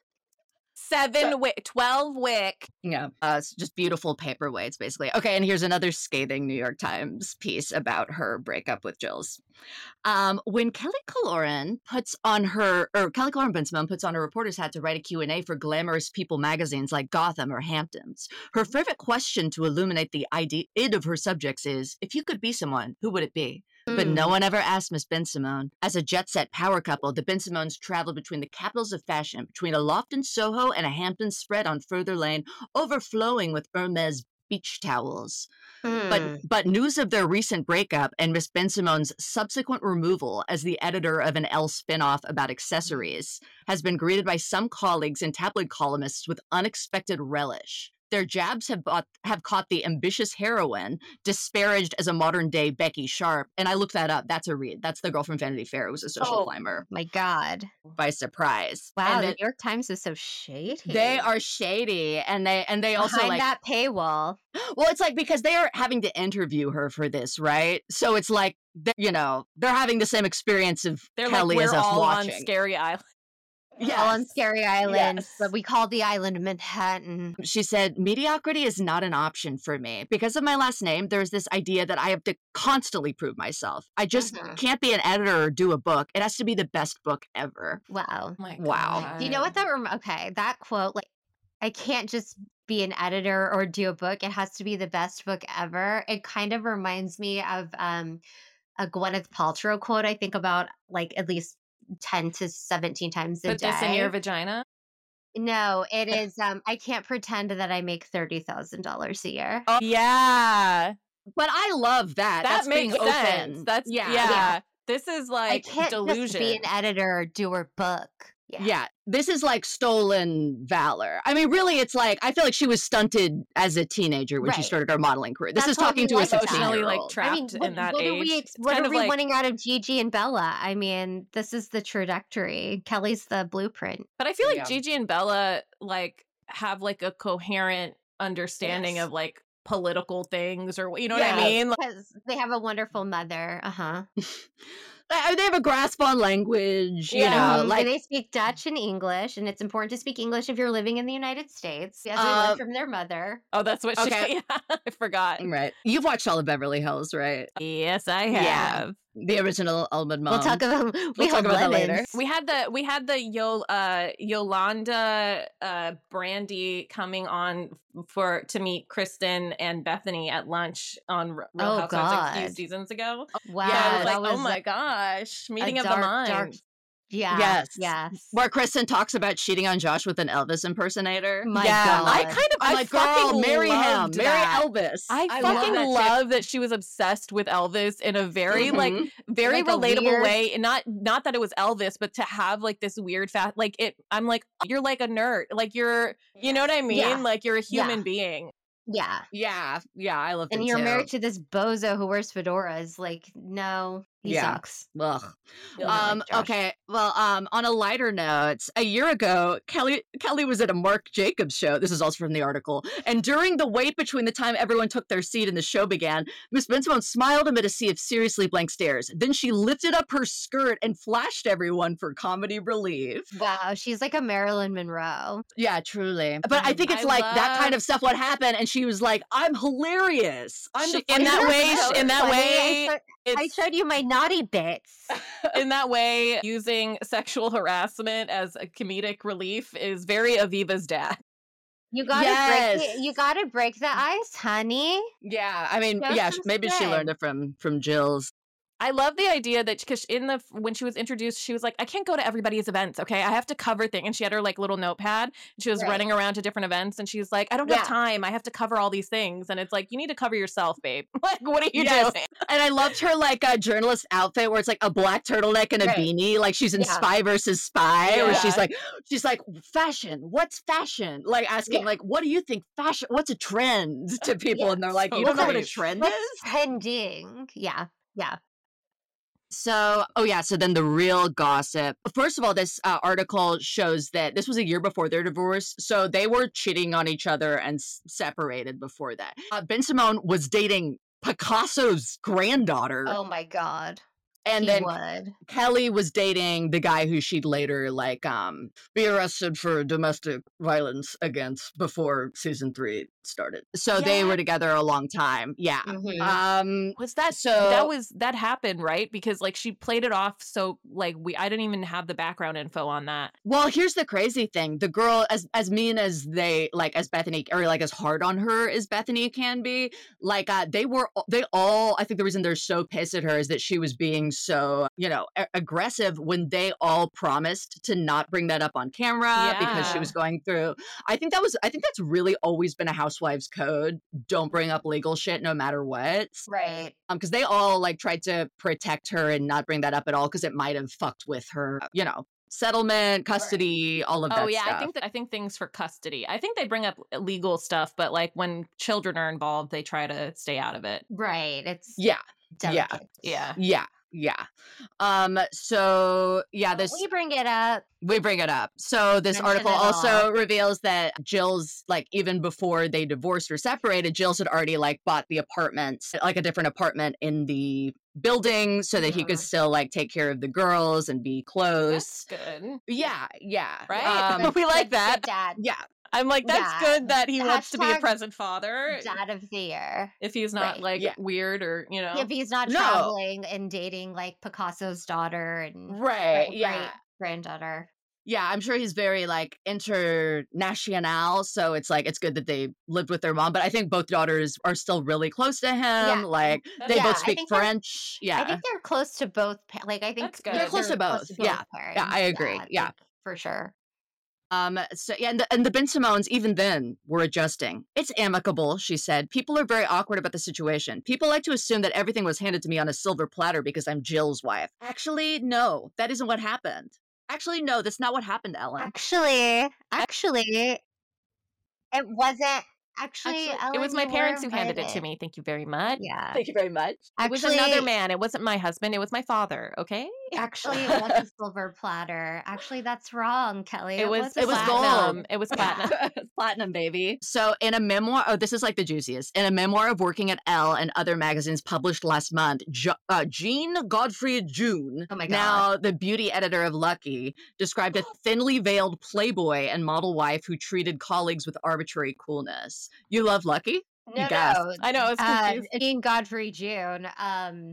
B: Seven wick. Twelve wick.
D: Yeah, uh, it's just beautiful paperweights, basically. Okay, and here's another scathing New York Times piece about her breakup with Jill's. Um, when Kelly Kaloran puts on her, or Kelly Kaloran Ben-Simone puts on her reporter's hat to write a Q and A for glamorous people magazines like Gotham or Hamptons, her favorite question to illuminate the idea of her subjects is, if you could be someone, who would it be? But
C: Mm.
D: no one ever asked Miss Ben-Simone. As a jet-set power couple, the Ben-Simones traveled between the capitals of fashion, between a loft in Soho and a Hampton spread on Further Lane, overflowing with Hermes beach towels.
C: Mm.
D: But but news of their recent breakup and Miss Ben-Simone's subsequent removal as the editor of an Elle spinoff about accessories has been greeted by some colleagues and tabloid columnists with unexpected relish. Their jabs have bought, have caught the ambitious heroine, disparaged as a modern-day Becky Sharp. And I looked that up. That's a read. That's the girl from Vanity Fair who was a social
C: Oh.
D: climber
C: My God.
D: by surprise.
C: Wow,
D: And
C: the
D: then-
C: New York Times is so shady.
D: they are shady, and they and they also
C: behind
D: like
C: that paywall.
D: well, it's like because they are having to interview her for this, right? So it's like they- you know they're having the same experience of
B: They're
D: Kelly
B: like,
D: as
B: we're
D: us
B: all
D: watching.
B: on Scary Island.
C: All on
D: Yes.
C: Scary Island,
D: Yes.
C: but we call the island Manhattan.
D: She said, mediocrity is not an option for me. Because of my last name, there's this idea that I have to constantly prove myself. I just
C: Mhm.
D: can't be an editor or do a book. It has to be the best book ever.
C: Wow.
B: My
D: Wow.
B: God.
C: Do you know what that? Rem- okay, that quote. Like, I can't just be an editor or do a book. It has to be the best book ever. It kind of reminds me of um, a Gwyneth Paltrow quote I think about like at least ten to seventeen times a
B: Put
C: day.
B: this in your vagina?
C: No, it is um I can't pretend that I make thirty thousand dollars a year.
B: Oh, yeah.
D: But I love that.
B: That
D: That's
B: makes
D: being
B: sense.
D: open.
B: That's
D: yeah.
B: yeah.
C: Yeah.
B: This is
C: I
B: like
C: can't
B: delusion.
C: just be an editor or do her book. Yeah.
D: Yeah, this is like stolen valor. I mean, really, it's like I feel like she was stunted as a teenager when she
C: Right.
D: started her modeling career. This
C: That's
D: is
C: why
D: talking
C: we
D: to a
C: like that.
B: Emotionally like
D: sixteen-year-old.
B: trapped
C: I mean, what,
B: in that
C: what
B: age.
C: are we ex-
B: It's
C: what
B: kind
C: are
B: of
C: we
B: like,
C: wanting out of Gigi and Bella? I mean, this is the trajectory. Kelly's the blueprint.
B: but I feel like
D: Yeah.
B: Gigi and Bella like have like a coherent understanding
C: Yes.
B: of like political things, or you know what
D: Yeah.
B: I mean? Like,
C: Because they have a wonderful mother. Uh huh.
D: Uh, They have a grasp on language, you
B: Yeah.
D: know, like
C: they speak Dutch and English, and it's important to speak English if you're living in the United States, as we
D: Um,
C: learned from their mother.
B: oh, that's what she.
D: Okay.
B: Yeah, I forgot.
D: right. You've watched all of Beverly Hills, right?
B: Yes, I
D: Yeah.
B: have.
D: The original Almond Mom.
C: We'll talk about we
D: We'll talk
C: have
D: about that
C: lemons.
D: later.
B: We had the we had the Yo, uh, Yolanda uh, Brandy coming on for to meet Kristen and Bethany at lunch on R- Real
C: Oh,
B: Housewives like, a few
C: God.
B: seasons ago.
C: Wow,
B: yeah, I was
C: that
B: like,
C: was
B: oh my gosh,
C: a
B: meeting of
C: dark,
B: the mind.
C: dark. Yeah.
D: Yes.
C: Yes.
D: Where Kristen talks about cheating on Josh with an Elvis impersonator.
C: My
B: yeah,
C: God.
B: I kind of
D: I'm
B: I
D: like,
B: fucking
D: girl, marry him.
B: loved
D: Marry
B: that.
D: Elvis.
B: I,
D: love
B: fucking
D: that
B: love,
D: chick.
B: that she was obsessed with Elvis in a very like
D: Mhm.
B: very
C: Like a
B: relatable
C: weird-
B: way. And not not that it was Elvis, but to have like this weird fat like it. I'm like, you're like a nerd, like you're, you know what I mean?
C: Yeah.
B: Like you're a
C: Yeah.
B: human being.
C: Yeah.
D: Yeah, yeah, I love it
C: And you're
D: too.
C: married to this bozo who wears fedoras. Like, no, he
D: Yeah.
C: sucks.
D: Ugh.
C: You'll not
D: Um,
C: like Josh.
D: okay. Well, um, on a lighter note, a year ago, Kelly Kelly was at a Mark Jacobs show. This is also from the article. And during the wait between the time everyone took their seat and the show began, Miss Bensimon smiled amid a sea of seriously blank stares. Then she lifted up her skirt and flashed everyone for comedy relief.
C: Wow, she's like a Marilyn Monroe.
D: Yeah, truly. But I think it's
B: I
D: like that kind
B: love-
D: of stuff would happen, and she was like, "I'm hilarious. I'm
B: She-
D: the
B: in that
D: funniest
B: way,
D: person."
B: in that
C: Funny,
B: way,
C: I, showed, I
B: it's
C: showed you my naughty bits.
B: in that way, using sexual harassment as a comedic relief is very Aviva's dad.
C: You gotta break
D: Yes.
C: the, you gotta break the ice, honey.
D: Yeah, I mean,
C: Show
D: yeah,
C: some
D: maybe she
C: skin.
D: learned it from from Jill's.
B: I love the idea that because in the when she was introduced, she was like, I can't go to everybody's events, okay? I have to cover things. And she had her like little notepad. And she was
C: Right.
B: running around to different events, and she's like, I don't
C: Yeah.
B: have time. I have to cover all these things. And it's like, you need to cover yourself, babe. Like, what are you
D: Yes.
B: doing?
D: And I loved her like a journalist outfit where it's like a black turtleneck and a
C: Right.
D: beanie, like she's in
C: Yeah.
D: Spy versus Spy, where she's
B: Yeah.
D: like, she's like, fashion. What's fashion? Like asking,
C: Yeah.
D: like, what do you think fashion? What's a trend to people?
C: Yeah.
D: And they're like,
B: So
D: you don't know what a
B: great.
D: trend
C: What's
D: is.
C: trending? Yeah, yeah.
D: So, oh yeah, so then the real gossip. First of all, this uh, article shows that this was a year before their divorce, so they were cheating on each other and s- separated before that. Uh, Ben Simone was dating Picasso's granddaughter,
C: Oh my god.
D: and
C: he
D: then
C: would.
D: Kelly was dating the guy who she'd later like um be arrested for domestic violence against before season three started. So they
B: Yeah.
D: were together a long time. Yeah.
C: Mhm.
D: Um
B: Was that
D: So-
B: that was that happened, right? Because like she played it off so like we I didn't even have the background info on that.
D: Well, here's the crazy thing. The girl, as as mean as they like as Bethany, or like as hard on her as Bethany can be, like uh, they were, they all. I think the reason they're so pissed at her is that she was being so, you know, a- aggressive when they all promised to not bring that up on camera because she
B: Yeah.
D: was going through. I think that was. I think that's really always been a housewives code. Don't bring up legal shit, no matter what.
C: Right.
D: Um, because they all like tried to protect her and not bring that up at all because it might have fucked with her, you know, settlement, custody, all of that
B: Oh yeah,
D: stuff.
B: I think that I think things for custody. I think they bring up legal stuff, but like when children are involved, they try to stay out of it.
C: Right. It's
D: yeah, yeah.
C: delicate.
B: Yeah.
D: yeah, yeah. Um, so yeah, this
C: We bring it up.
D: we bring it up. So this
C: Mention
D: article
C: it
D: also
C: all.
D: reveals that Jill's like even before they divorced or separated, Jill's had already like bought the apartment, like a different apartment in the building so that he could
C: Mhm.
D: still like take care of the girls and be close.
B: That's good.
D: Yeah, yeah.
B: Right?
D: Um,
B: We like
C: Good-
B: that.
C: good dad.
D: yeah.
B: I'm like, that's
C: Yeah.
B: good that he wants to be a
C: Hashtag
B: present father.
C: Dad of the year.
B: If he's not
C: Right.
B: like
D: Yeah.
B: weird or, you know.
C: If he's not
D: No.
C: traveling and dating like Picasso's daughter and
D: Right,
C: great
D: yeah.
C: granddaughter.
D: Yeah, I'm sure he's very like international. So it's like it's good that they lived with their mom. But I think both daughters are still really close to him.
C: Yeah.
D: Like they
C: Yeah,
D: both
C: I
D: speak
C: think they're-
D: French. Yeah.
C: I think they're close to both. pa- Like I think
B: That's good.
D: They're close to both, yeah.
C: parents.
D: Yeah, I agree.
C: I
D: Yeah.
C: think for sure.
D: Um, so yeah, and the, and the Ben Simones, even then, were adjusting. It's amicable, she said. People are very awkward about the situation. People like to assume that everything was handed to me on a silver platter because I'm Jill's wife. Actually, no, that isn't what happened. Actually, no, that's not what happened, Ellen.
C: Actually, actually, it wasn't. Actually,
B: Actually,
C: Ellen,
B: it was my
C: you
B: parents
C: were
B: who handed it to
C: invited.
B: me. Thank you very much.
C: Yeah.
D: Thank you very much.
B: It was
C: Actually,
B: another man. It wasn't my husband. It was my father. Okay.
C: Actually, it was a silver platter. Actually, that's wrong, Kelly.
B: It was.
C: a
D: it was
B: platinum.
D: gold.
B: It was
C: Yeah.
B: platinum.
D: Platinum, baby. So, in a memoir, oh, this is like the juiciest. In a memoir of working at Elle and other magazines published last month, jo- uh, Jean Godfrey June,
C: Oh my God.
D: now the beauty editor of Lucky, described a thinly veiled playboy and model wife who treated colleagues with arbitrary coolness. You love Lucky?
C: No,
D: You gasped.
C: no.
B: I know. I was
C: Uh,
B: confused.
C: Jean Godfrey June. Um,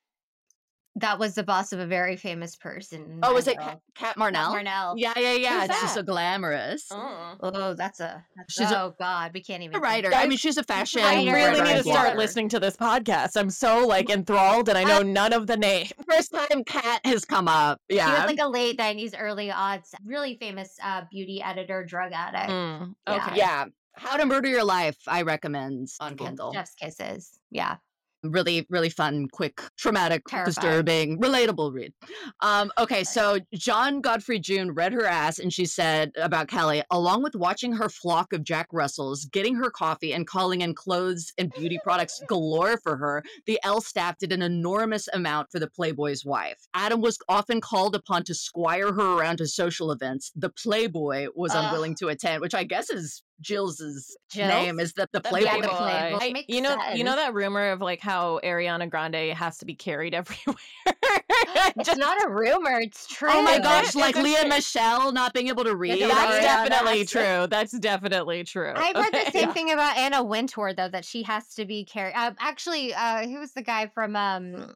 C: that was the boss of a very famous person. in
D: Oh,
C: my
D: was it
C: world.
D: Kat, Kat
C: Kat
D: Marnell?
C: Marnell.
D: Yeah, yeah, yeah.
B: Who's
D: It's just
B: that?
D: so glamorous.
B: Oh.
C: Oh, that's a. That's,
D: She's a-
C: oh God, we can't even.
D: A writer.
C: think-
D: I mean, she's a fashion.
B: I
C: Designer,
B: really
D: writer
B: need to
D: and
B: start
D: blogger.
B: listening to this podcast. I'm so like enthralled, and I know none of the names.
D: First time Kat has come up.
C: She
D: Yeah.
C: was like a late nineties, early odds, really famous uh, beauty editor, drug addict.
B: Mm,
C: Yeah.
B: okay.
D: Yeah. How to Murder Your Life, I recommend on Kindle.
C: Chef's Kisses. Yeah.
D: Really, really fun, quick, traumatic,
C: Terrifying.
D: disturbing, relatable read. Um, okay, so John Godfrey June read her ass and she said about Kelly, along with watching her flock of Jack Russells, getting her coffee and calling in clothes and beauty products galore for her, the Elle staff did an enormous amount for the Playboy's wife. Adam was often called upon to squire her around to social events. The Playboy was
C: Ugh.
D: unwilling to attend, which I guess is Jill's
C: Jill's?
D: name, is that the
B: The
D: Playboy.
C: Yeah, the Playboy.
B: Hey,
C: Makes
B: you know, you know
C: sense.
B: that rumor of like how Ariana Grande has to be carried everywhere.
C: It's
B: Just-
C: not a rumor. It's true.
D: Oh my
B: Is
D: gosh,
B: it?
D: like
B: Is it
D: Leah
B: true?
D: Michelle not being able to read.
C: Ariana
B: That's
C: Ariana
B: definitely
C: has to-
B: true. That's definitely true.
C: I've read
B: Okay.
C: the same
D: Yeah.
C: thing about Anna Wintour, though, that she has to be carried. Um, actually, uh, who was the guy from um,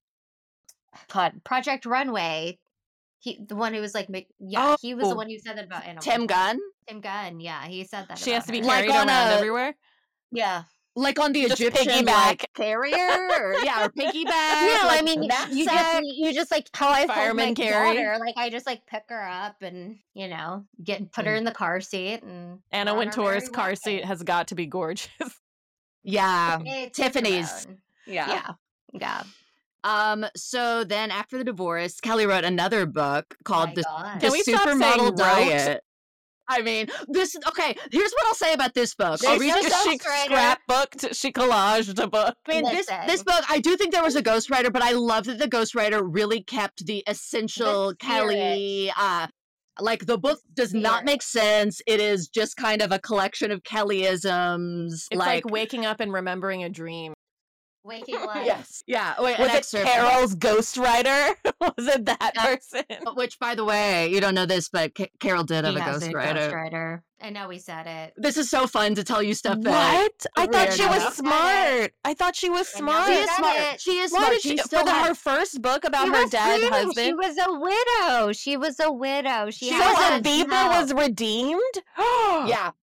C: God, Project Runway? He, the one who was like, Mc- yeah, he was
B: Oh.
C: the one who said that about Anna.
D: Tim
C: Wintour.
D: Gunn,
C: Tim Gunn. Yeah, he said that.
B: She has
C: about
B: to be
C: her.
D: Like
B: carried
D: on
B: around
D: a-
B: everywhere.
C: Yeah.
D: like on the
B: Just
D: Egyptian
B: piggyback.
D: like carrier, or, yeah, or piggyback.
C: No,
D: like
C: I mean, you
D: knapsack.
C: just you just like how I hold
B: Fireman
C: my
B: carry.
C: daughter. Like I just like pick her up and you know get put her in the car seat and
B: Anna
C: go on our
B: Wintour's
C: merry
B: car
C: way.
B: seat has got to be gorgeous.
D: yeah,
C: It's
D: Tiffany's.
C: grown.
D: yeah.
C: Yeah, yeah.
D: Um. So then, after the divorce, Kelly wrote another book called
C: My
D: "The,
C: God.
D: the
B: Can we stop saying
D: Supermodel
B: wrote?
D: Diet." I mean, this. Okay, here's what I'll say about this book. I'll
C: There's
D: read
C: no
D: this.
B: she
C: ghostwriter.
B: scrapbooked, she collaged a book.
D: I mean, this this
C: Listen.
D: book, I do think there was a ghostwriter, but I love that the ghostwriter really kept the essential
C: The
D: Kelly. Uh, like the book does not
C: spirit.
D: make sense. It is just kind of a collection of Kellyisms.
B: It's like, waking up and remembering a dream.
C: Waking life.
D: yes, yeah. Wait,
B: Was
D: an
B: it
D: excerpt.
B: Carol's ghostwriter? Was it that
D: Yeah.
B: person?
D: Which, by the way, you don't know this, but Ca- Carol did have
C: He
D: a
C: has
D: ghostwriter.
C: ghostwriter. I know we said it.
D: This is so fun to tell you stuff that.
B: What? I thought she
D: Weird.
B: was
C: Yeah.
B: smart. I thought she was
C: I know
B: smart.
D: She
C: we
D: is
C: said
D: smart.
C: it.
D: She is
B: Why
D: smart.
B: did
D: She
B: she,
D: still
B: for the,
D: had-
B: her first book about
C: She
B: her
C: was
B: dead
C: free. She
B: husband?
C: was a widow. She was a widow. She
B: So
C: had
B: Aviva
C: help.
B: was redeemed?
D: Yeah.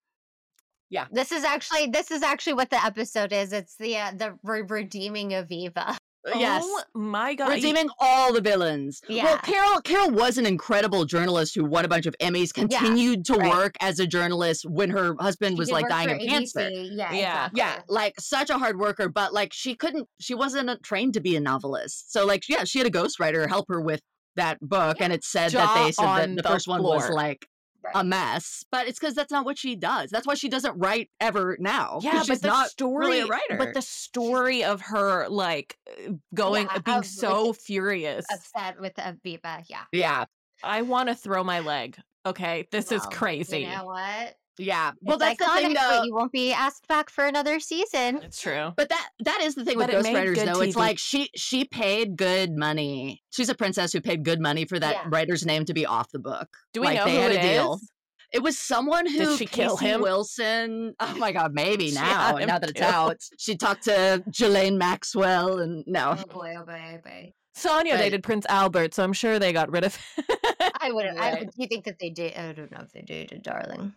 C: This is actually this is actually what the episode is. It's the uh, the re- redeeming Aviva.
D: Yes.
B: Oh my god.
D: Redeeming all the villains.
C: Yeah.
D: Well, Carol Carol was an incredible journalist who won a bunch of Emmys, continued to
C: right.
D: work as a journalist when her husband
C: She
D: was
C: did
D: like
C: work
D: dying
C: for
D: of
C: A B C.
D: cancer.
C: Yeah,
B: Yeah.
C: exactly.
D: Yeah, like such a hard worker, but like she couldn't, she wasn't uh, trained to be a novelist. So like, yeah, she had a ghostwriter help her with that book,
C: Yeah.
D: and it said
B: Jaw
D: that they said that
B: on
D: the
B: the
D: first one was
B: floor.
D: like
C: Right.
D: a mess, but it's because that's not what she does. That's why she doesn't write ever now. 'cause
B: Yeah,
D: she's
B: but the
D: not
B: story,
D: really a writer.
B: but the story of her like uh, going,
C: Yeah,
B: being
C: of,
B: so
C: like,
B: furious.
C: upset with Aviva. Yeah.
D: yeah,
B: I want to throw my leg. Okay, this is
C: Well,
B: crazy.
C: You know what?
D: yeah. Well,
C: It's
D: that's the
C: iconic,
D: thing,
C: but
D: though.
C: you won't be asked back for another season.
B: It's true.
D: But that that is the thing with
B: But it made
D: ghostwriters,
B: good
D: though. It's
B: T V.
D: like she she paid good money. She's a princess who paid good money for that
C: Yeah.
D: writer's name to be off the book.
B: Do we
D: like,
B: know
D: they
B: who
D: had
B: it
D: a deal.
B: is?
D: It was someone who
B: Did she kill
D: Casey
B: him?
D: Wilson. Oh my god, maybe
B: She
D: now.
B: had him
D: Now that it's
B: killed.
D: out, she talked to Ghislaine Maxwell, and no,
C: Oh boy, oh boy, oh boy.
B: Sonia
D: But-
B: dated Prince Albert, so I'm sure they got rid of it.
C: I wouldn't. I
D: Right.
C: would. Do you think that they did? I don't know if they dated, darling.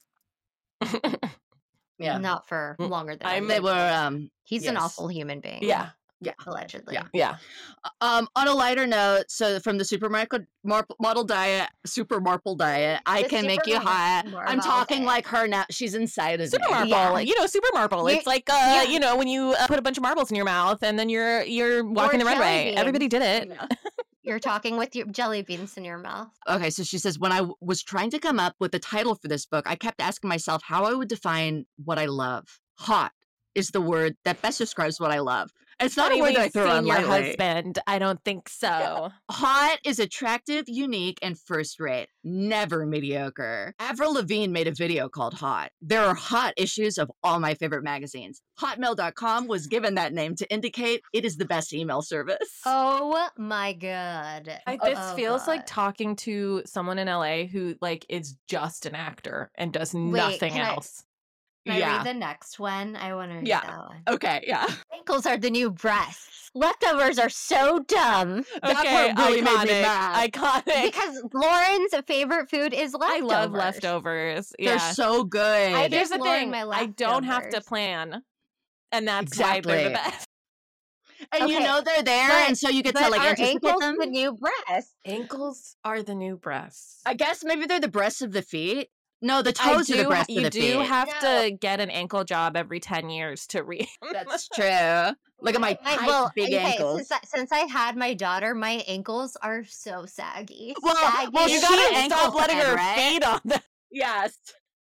D: Yeah.
C: Not for
B: Mm,
C: longer than
B: I'm-
C: I
D: They
C: think.
D: were um
C: He's an
D: yes.
C: awful human being.
B: yeah,
C: allegedly.
D: Yeah.
B: yeah.
D: um on a lighter note, so from the supermarket marple, model diet, super marple diet, I
C: The
D: can make you
C: super
D: hot.
C: mar-
D: I'm
C: marble
D: talking
C: diet.
D: like her now. She's inside of
B: Super
D: me.
B: marble,
C: Yeah.
B: you know, super marble.
C: You-
B: It's like, uh,
C: yeah.
B: you know, when you uh, put a bunch of marbles in your mouth and then you're you're walking the
C: jelly
B: runway.
C: beans.
B: Everybody did it.
D: Yeah.
C: You're talking with your jelly beans in your mouth.
D: Okay, so she says, when I w- was trying to come up with the title for this book, I kept asking myself how I would define what I love. Hot is the word that best describes what I love. It's not
B: Honey,
D: a word
B: we've
D: that I throw
B: seen
D: on
B: your
D: lightly.
B: husband. I don't think so.
D: Hot is attractive, unique, and first rate. Never mediocre. Avril Lavigne made a video called Hot. There are hot issues of all my favorite magazines. Hotmail dot com was given that name to indicate it is the best email service.
C: Oh my god.
B: I, this
C: Oh,
B: feels like
C: God.
B: talking to someone in L A who like is just an actor and does nothing
C: can I-
B: else.
C: Can I
D: yeah.
C: read the next one? I want to read
B: Yeah.
C: that one.
D: Okay, yeah.
C: Ankles are the new breasts. Leftovers are so dumb
D: That
B: Okay,
D: part really made me
B: iconic,
D: mad.
B: iconic.
C: because Lauren's favorite food is
B: I
C: leftovers.
B: love leftovers.
D: They're
B: Yeah.
D: so good.
C: I
B: Here's the
C: give Lauren
B: thing:
C: my
B: I don't have to
C: leftovers.
B: plan, and that's why they're the
D: Exactly.
B: best.
D: and you
C: Okay,
D: know they're there,
C: but-
D: and so you get
C: But
D: to like
C: are
D: anticipate
C: ankles
D: them.
C: the new breasts?
B: Ankles are the new breasts.
D: I guess maybe they're the breasts of the feet. No, the
B: I
D: toes are the
B: do-
D: breasts
B: you
D: of the
B: do
D: feet.
B: have
C: No.
B: to get an ankle job every ten years to re.
D: That's true. Look at my
C: I-
D: tight,
C: well,
D: big
C: okay,
D: ankles.
C: Since I, since I had my daughter, my ankles are so saggy.
D: Well-
C: saggy.
D: well,
B: you
D: she
B: gotta
D: ankle
B: stop letting
D: fed,
B: her
D: right?
B: feed on them.
D: Yes.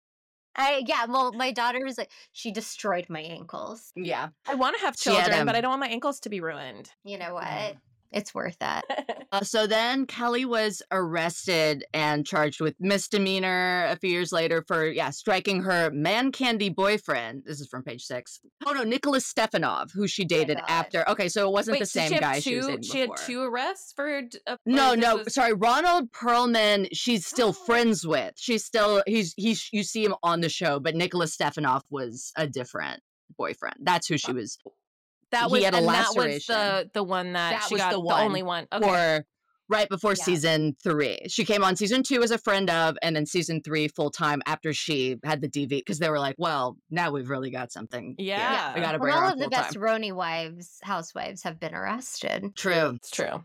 C: I yeah. Well, my daughter was like, she destroyed my ankles.
D: Yeah.
B: I want to have
D: She had,
B: children, but
D: um,
B: I don't want my ankles to be ruined.
C: You know what?
D: Mm.
C: It's worth that.
D: Uh, so then Kelly was arrested and charged with misdemeanor a few years later for, yeah, striking her man candy boyfriend. This is from page six. Oh, no, Nicholas Stefanov, who she dated
C: God.
D: after. Okay, so it wasn't
B: Wait,
D: the
B: so
D: same
B: she had
D: guy
B: two,
D: she was dating
B: She had
D: before.
B: two arrests for. d- Uh, or
D: No,
B: this
D: no,
B: was-
D: sorry. Ronald Perlman, she's still
B: Oh.
D: friends with. She's still, he's, he's, you see him on the show, but Nicholas Stefanov was a different boyfriend. That's who she was
B: That
D: he
B: was
D: had a
B: and that was
D: laceration.
B: the the one that,
D: That
B: she
D: was
B: got
D: the
B: the,
D: one
B: only one. Okay.
D: for right before
C: Yeah.
D: season three. She came on season two as a friend of, and then season three full time after she had the D V because they were like, well, now we've really got something. here.
B: Yeah.
D: we got to
C: And
D: bring her
C: all
D: on
C: of the
D: full
C: best
D: time.
C: Roni wives, housewives, have been arrested.
D: True.
B: It's true.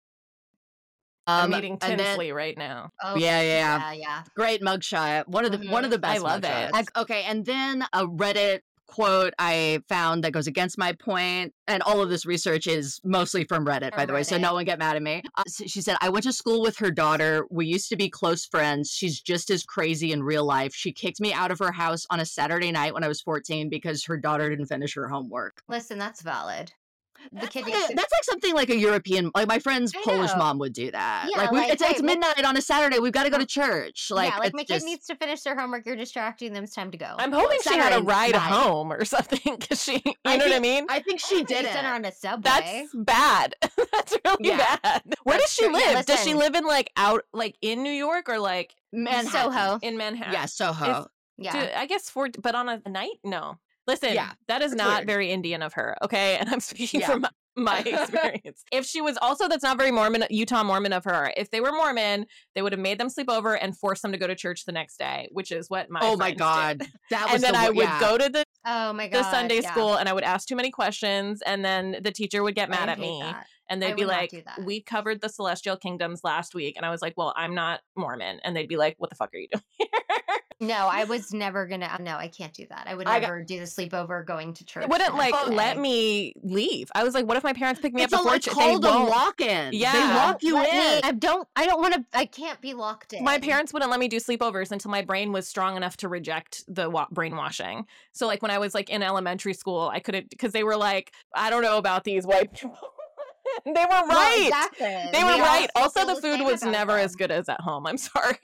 B: I'm
D: Um,
B: eating
D: and then-
B: Tinsley right now.
C: Oh,
D: Yeah, yeah, yeah.
C: yeah, yeah.
D: Great mugshot. One of the one of the
B: Mhm. I
D: best.
B: love it.
D: mugshots. Okay, and then a Reddit quote I found that goes against my point, and all of this research is mostly from Reddit, by
C: From
D: the way, so
C: Reddit.
D: no one get mad at me. Uh, s- she said, I went to school with her daughter. We used to be close friends. She's just as crazy in real life. She kicked me out of her house on a Saturday night when I was fourteen because her daughter didn't finish her homework.
C: Listen, that's valid. The
D: That's
C: kid
D: like,
C: needs
D: a-
C: to-
D: that's like something like a European, like my friend's
C: I
D: Polish
C: know.
D: mom would do that.
C: Yeah,
D: like, we,
C: like,
D: it's, it's
C: hey, well-
D: midnight on a Saturday. We've got to go to church. Like,
C: yeah, like
D: it's
C: my
D: just,
C: kid needs to finish their homework. You're distracting them. It's time to go.
B: I'm hoping she had a
D: Saturday
B: ride
D: night.
B: home or something because she, you
D: I
B: know what I
D: think-
B: mean?
D: I think she
C: You
D: did
C: sent her
D: it.
C: on a subway.
B: That's bad. That's really
D: Yeah.
B: bad. Where
C: That's
B: does she
C: true. Yeah,
B: live? does she
C: listen.
B: live in like out, like in New York or like
D: Manhattan.
C: Soho.
B: in Manhattan?
D: Yeah, Soho.
C: Yeah.
B: Dude, I guess for, but on a night? No. Listen,
D: Yeah,
B: that is
D: it's
B: not
D: weird.
B: very Indian of her, okay? And I'm speaking
D: Yeah.
B: from my, my experience. If she was also, that's not very Mormon, Utah Mormon of her. If they were Mormon, they would have made them sleep over and forced them to go to church the next day, which is what my
D: Oh my
B: friends
D: god,
B: did.
D: that was
B: And then
D: the,
B: I
D: wo-
B: would
D: yeah.
B: go to the,
C: Oh my god.
B: the Sunday
C: yeah.
B: school and I would ask too many questions, and then the teacher would get mad
C: I
B: at
C: hate
B: me.
C: that.
B: And
C: I
B: they'd be
C: would not
B: like,
C: do that.
B: we covered the celestial kingdoms last week. And I was like, well, I'm not Mormon. And they'd be like, what the fuck are you doing here?
C: No, I was never gonna. No, I can't do that. I would
D: I got-
C: never do the sleepover going to church.
B: It wouldn't
C: the
B: like
C: next
B: let
C: day.
B: me leave. I was like, what if my parents pick me
D: It's
B: up
D: a,
B: before
D: like,
B: church?
D: called
B: They
D: a
B: won't.
D: walk-in. They
B: Yeah.
D: walk you
C: Let
D: in.
C: me- I don't. I don't want to. I can't be locked in.
B: My parents wouldn't let me do sleepovers until my brain was strong enough to reject the wa- brainwashing. So like when I was like in elementary school, I couldn't, because they were like, I don't know about these white people. They were
C: Well,
B: right.
C: exactly.
B: They were
C: We all
B: right.
C: feel
B: Also, the
C: the
B: food
C: same
B: was
C: about
B: never as
C: them.
B: good as at home. I'm sorry.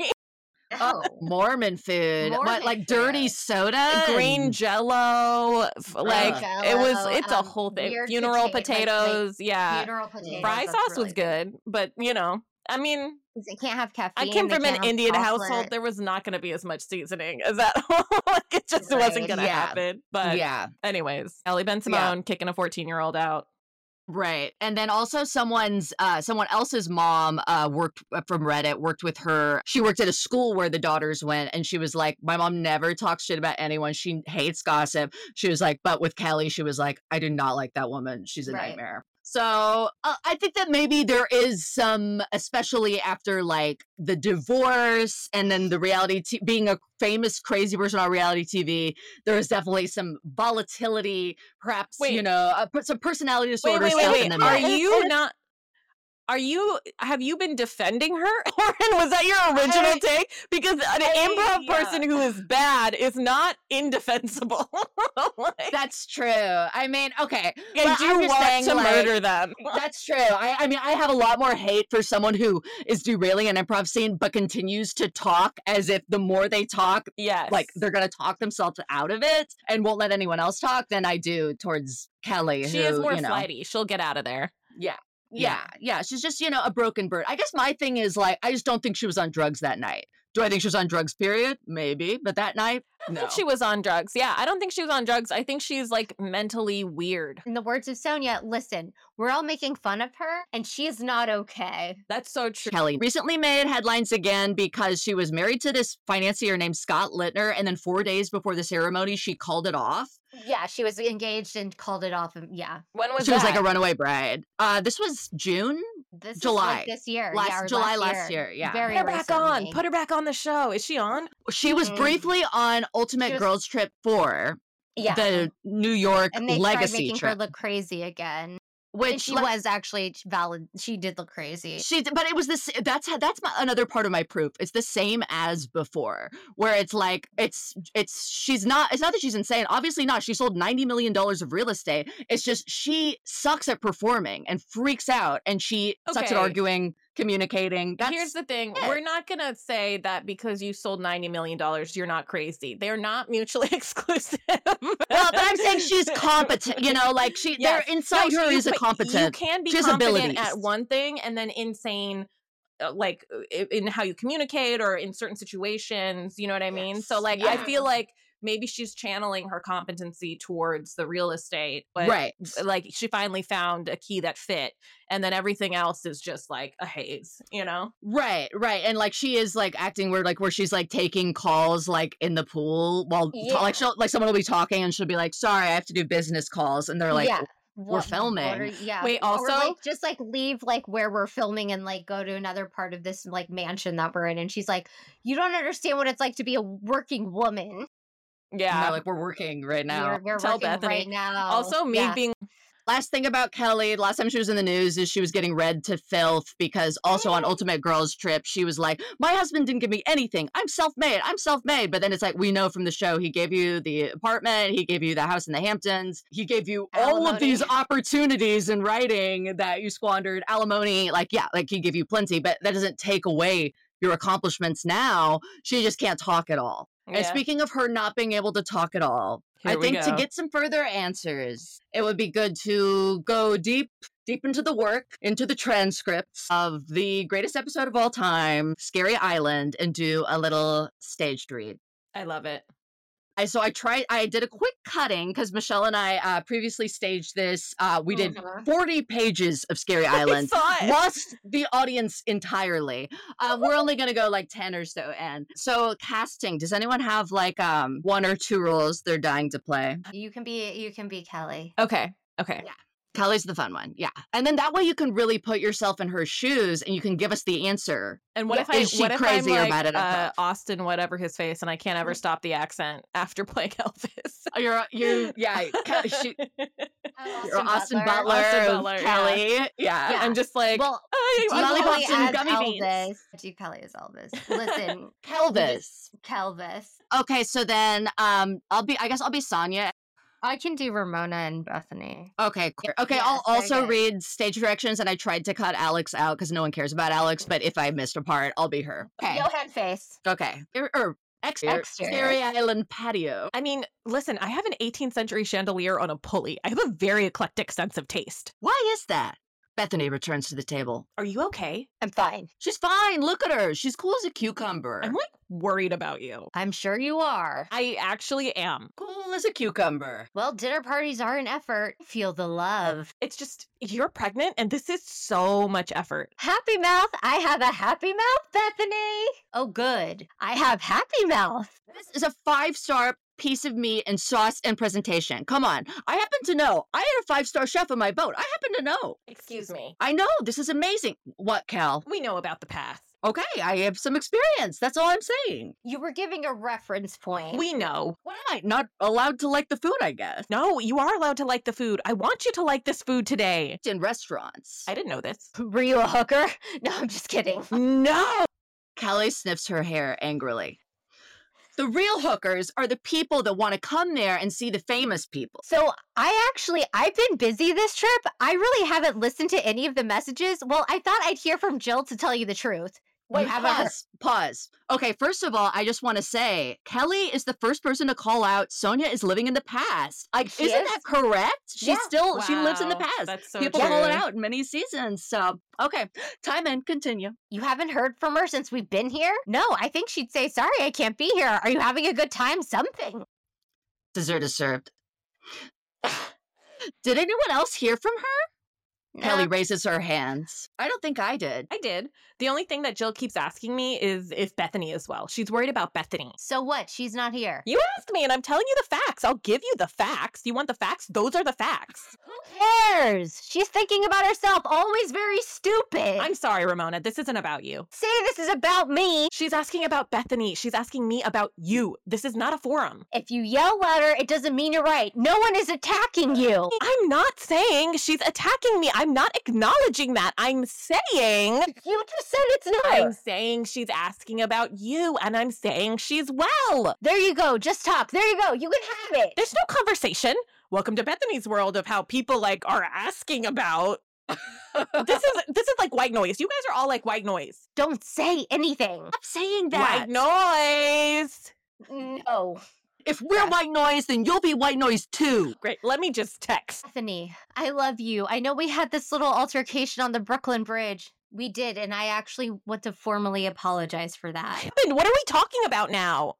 C: No.
D: Mormon food. what,
C: Mormon
D: like dirty
C: food.
D: soda?
B: Green
D: and-
B: Jello, f- like
C: Jello,
B: it was. It's a
C: um,
B: whole thing.
C: weird
B: Funeral
C: pota- like- like
B: potatoes, yeah.
C: Funeral potatoes.
B: Fry
C: that's
B: sauce
C: really
B: was good, but you know, I mean,
C: It can't have caffeine.
B: I came
C: they
B: from an
C: can't have
B: Indian
C: salsa in
B: household.
C: it.
B: There was not going to be as much seasoning as that. Like, it just wasn't
C: Right.
B: going to
D: Yeah.
B: happen. But
D: yeah.
B: anyways, Ellie Ben Simone kicking a fourteen-year-old out.
D: Right. And then also someone's uh someone else's mom uh worked uh, from Reddit worked with her. She worked at a school where the daughters went, and she was like, my mom never talks shit about anyone. She hates gossip. She was like, but with Kelly, she was like, I do not like that woman. She's a
C: Right.
D: nightmare. So uh, I think that maybe there is some, especially after like the divorce and then the reality, t- being a famous crazy person on reality T V, there is definitely some volatility, perhaps,
B: Wait.
D: you know, uh, some personality
B: Wait,
D: disorder
B: wait, wait,
D: stuff
B: wait.
D: in the
B: Are
D: mix.
B: you not? Are you? Have you been defending her, Oren? Was that your original
D: I-
B: take? Because an
D: I-
B: improv
D: yeah.
B: person who is bad is not indefensible. Like,
D: That's true. I mean, okay.
B: I
D: but
B: do
D: I'm just
B: want
D: saying,
B: to
D: like,
B: murder them.
D: That's true. I, I mean, I have a lot more hate for someone who is derailing an improv scene but continues to talk as if the more they talk,
B: Yes,
D: like they're gonna talk themselves out of it and won't let anyone else talk than I do towards Kelly.
B: she
D: who,
B: is more
D: you know,
B: flighty. She'll get out of there.
D: Yeah. Yeah, yeah. She's just, you know, a broken bird. I guess my thing is like, I just don't think she was on drugs that night. Do I think she was on drugs, period? Maybe. But that night,
B: I
D: no.
B: think she was on drugs. Yeah, I don't think she was on drugs. I think she's like mentally weird.
C: In the words of Sonia, listen, we're all making fun of her, and she's not okay.
B: That's so true.
D: Kelly recently made headlines again because she was married to this financier named Scott Littner, and then four days before the ceremony, she called it off.
C: Yeah, she was engaged and called it off. And yeah,
B: When was
D: She
B: that?
D: was like a runaway bride. Uh, this was June,
C: this
D: July.
C: is like this year.
D: Last-
C: yeah, or
D: July
C: last
D: last
C: year.
D: year, yeah.
C: Very
B: Put her back on.
C: recently.
B: Put her back on the show. Is she on?
D: She was
C: Mhm.
D: briefly on Ultimate
C: She was-
D: Girls Trip four,
C: Yeah,
D: the New York
C: and they tried
D: Legacy
C: making
D: trip,
C: her look crazy again.
D: which
C: And she
D: le-
C: was actually valid. She did look crazy.
D: She, but it was this. That's that's my, another part of my proof. It's the same as before, where it's like it's it's she's not. It's not that she's insane. Obviously not. She sold ninety million dollars of real estate. It's just she sucks at performing and freaks out, and she sucks at
B: Okay.
D: arguing, communicating. That's,
B: Here's the thing.
D: it.
B: We're not going to say that because you sold ninety million dollars, you're not crazy. They're not mutually exclusive.
D: well, but I'm saying she's competent. You know, like she,
B: Yes.
D: there inside
B: No,
D: her
B: you
D: is a
B: ca-
D: competent.
B: You can be
D: she has
B: competent
D: abilities.
B: at one thing and then insane, uh, like i- in how you communicate or in certain situations. You know what I mean? So,
D: Yes.
B: like, I
D: Yeah.
B: feel like maybe she's channeling her competency towards the real estate, but
D: Right.
B: like she finally found a key that fit, and then everything else is just like a haze. You know?
D: Right, right. And like she is like acting weird, like where she's like taking calls like in the pool while
C: Yeah.
D: ta- like she'll like someone will be talking and she'll be like, sorry, I have to do business calls. And they're like,
C: yeah.
D: we're
C: What-
D: filming.
C: what are- yeah.
B: Wait,
C: Or,
B: also-
C: like, just like leave like where we're filming and like go to another part of this like mansion that we're in. And she's like, you don't understand what it's like to be a working woman.
D: And
B: Yeah.
D: they're like, we're working right now.
C: We're, we're
B: Tell
C: working
B: Bethany.
C: right now.
B: Also, me
C: Yeah.
B: being
D: Last thing about Kelly, last time she was in the news is she was getting read to filth because also on Ultimate Girls Trip, she was like, my husband didn't give me anything. I'm self-made. I'm self-made. But then it's like, we know from the show, he gave you the apartment. He gave you the house in the Hamptons. He gave you all of these
C: Alimony.
D: opportunities in writing that you squandered. Alimony, like, yeah, like he gave you plenty, but that doesn't take away your accomplishments now. She just can't talk at all. And
B: Yeah.
D: speaking of her not being able to talk at all,
B: Here
D: I
B: we
D: think to
B: go.
D: get some further answers, it would be good to go deep, deep into the work, into the transcripts of the greatest episode of all time, Scary Island, and do a little staged read.
B: I love it.
D: I, so I tried, I did a quick cutting because Michelle and I uh, previously staged this. Uh, we did
C: Mhm.
D: forty pages of Scary
B: I
D: Island.
B: saw it.
D: Lost the audience entirely. Uh, we're only gonna go like ten or so in. So casting, does anyone have like um one or two roles they're dying to play?
C: You can be you can be Kelly.
B: Okay. Okay.
C: Yeah.
D: Kelly's the fun one, yeah. And then that way you can really put yourself in her shoes and you can give us the answer.
B: And what
C: Yeah.
B: if I
D: Is she
B: what if
D: crazy
B: I'm
D: or
B: like
D: bad at
B: uh,
D: improv?
B: Austin whatever his face and I can't ever stop the accent after playing Elvis?
D: You're you yeah, Ke- she, you're Austin Butler,
B: Austin Butler, yeah.
D: Kelly, yeah.
C: Yeah.
B: I'm just like
C: Well,
B: "Oh,
C: do
B: I'm
D: lollipops
C: Kelly
D: and
C: as
D: gummy beans."
C: Elvis. Do Kelly as Elvis. Listen,
D: Kelvis.
C: Kelvis.
D: Okay, so then um I'll be I guess I'll be Sonia.
C: I can do Ramona and Bethany.
D: Okay, cool. Okay,
C: Yes,
D: I'll
C: very
D: also
C: good.
D: read stage directions and I tried to cut Alex out because no one cares about Alex, but if I missed a part, I'll be her. Okay.
C: Johan face.
D: Okay. Or, or exterior.
C: Exterior.
D: Scary Island patio.
B: I mean, listen, I have an eighteenth century chandelier on a pulley. I have a very eclectic sense of taste.
D: Why is that? Bethany returns to the table.
B: Are you okay?
C: I'm fine.
D: She's fine. Look at her. She's cool as a cucumber.
B: I'm like worried about you.
C: I'm sure you are.
B: I actually am.
D: cool as a cucumber.
C: Well, dinner parties are an effort. Feel the love.
B: It's just, you're pregnant and this is so much effort.
C: Happy mouth. I have a happy mouth, Bethany. Oh, good. I have happy mouth.
D: This is a five-star piece of meat and sauce and presentation. Come on. I happen to know. I had a five-star chef on my boat. I happen to know.
B: Excuse me.
D: I know. This is amazing. What, Cal?
B: We know about the past.
D: Okay, I have some experience. That's all I'm saying.
C: You were giving a reference point.
B: We know.
D: What am I? Not allowed to like the food, I guess.
B: No, you are allowed to like the food. I want you to like this food today.
D: In restaurants.
B: I didn't know this.
C: Were you a hooker? No, I'm just kidding.
B: No!
D: Callie sniffs her hair angrily. The real hookers are the people that want to come there and see the famous people.
C: So I actually, I've been busy this trip. I really haven't listened to any of the messages. Well, I thought I'd hear from Jill to tell you the truth.
D: Wait,
C: You haven't heard-
D: pause, pause. Okay, first of all, I just want to say, Kelly is the first person to call out Sonia is living in the past. Like,
C: She
D: isn't
C: is?
D: that correct? She's
C: Yeah.
D: still, she lives in the
B: Wow,
D: past.
B: that's so
D: People
B: true.
D: call it out in many seasons. So, okay, time in, continue.
C: You haven't heard from her since we've been here? No, I think she'd say, sorry, I can't be here. Are you having a good time? Something.
D: Dessert is served. Did anyone else hear from her? Kelly
C: Nah.
D: raises her hands. I don't think I did.
B: I did. The only thing that Jill keeps asking me is if Bethany is well. She's worried about Bethany.
C: So what? She's not here.
B: You asked me and I'm telling you the facts. I'll give you the facts. You want the facts? Those are the facts.
C: Who cares? She's thinking about herself, always very stupid.
B: I'm sorry, Ramona. This isn't about you.
C: Say this is about me.
B: She's asking about Bethany. She's asking me about you. This is not a forum.
C: If you yell louder, it doesn't mean you're right. No one is attacking you.
B: I'm not saying she's attacking me. I'm not acknowledging that. I'm saying
C: You just said it's not.
B: I'm saying she's asking about you and I'm saying she's well.
C: There you go. Just talk. There you go. You can have it.
B: There's no conversation. Welcome to Bethany's world of how people like are asking about this is this is like white noise. You guys are all like white noise.
C: Don't say anything.
D: Stop saying that.
B: White noise.
C: No.
D: If we're white noise, then you'll be white noise too.
B: Great. Let me just text.
C: Bethany, I love you. I know we had this little altercation on the Brooklyn Bridge. We did, and I actually want to formally apologize for that.
B: Ben, what are we talking about now?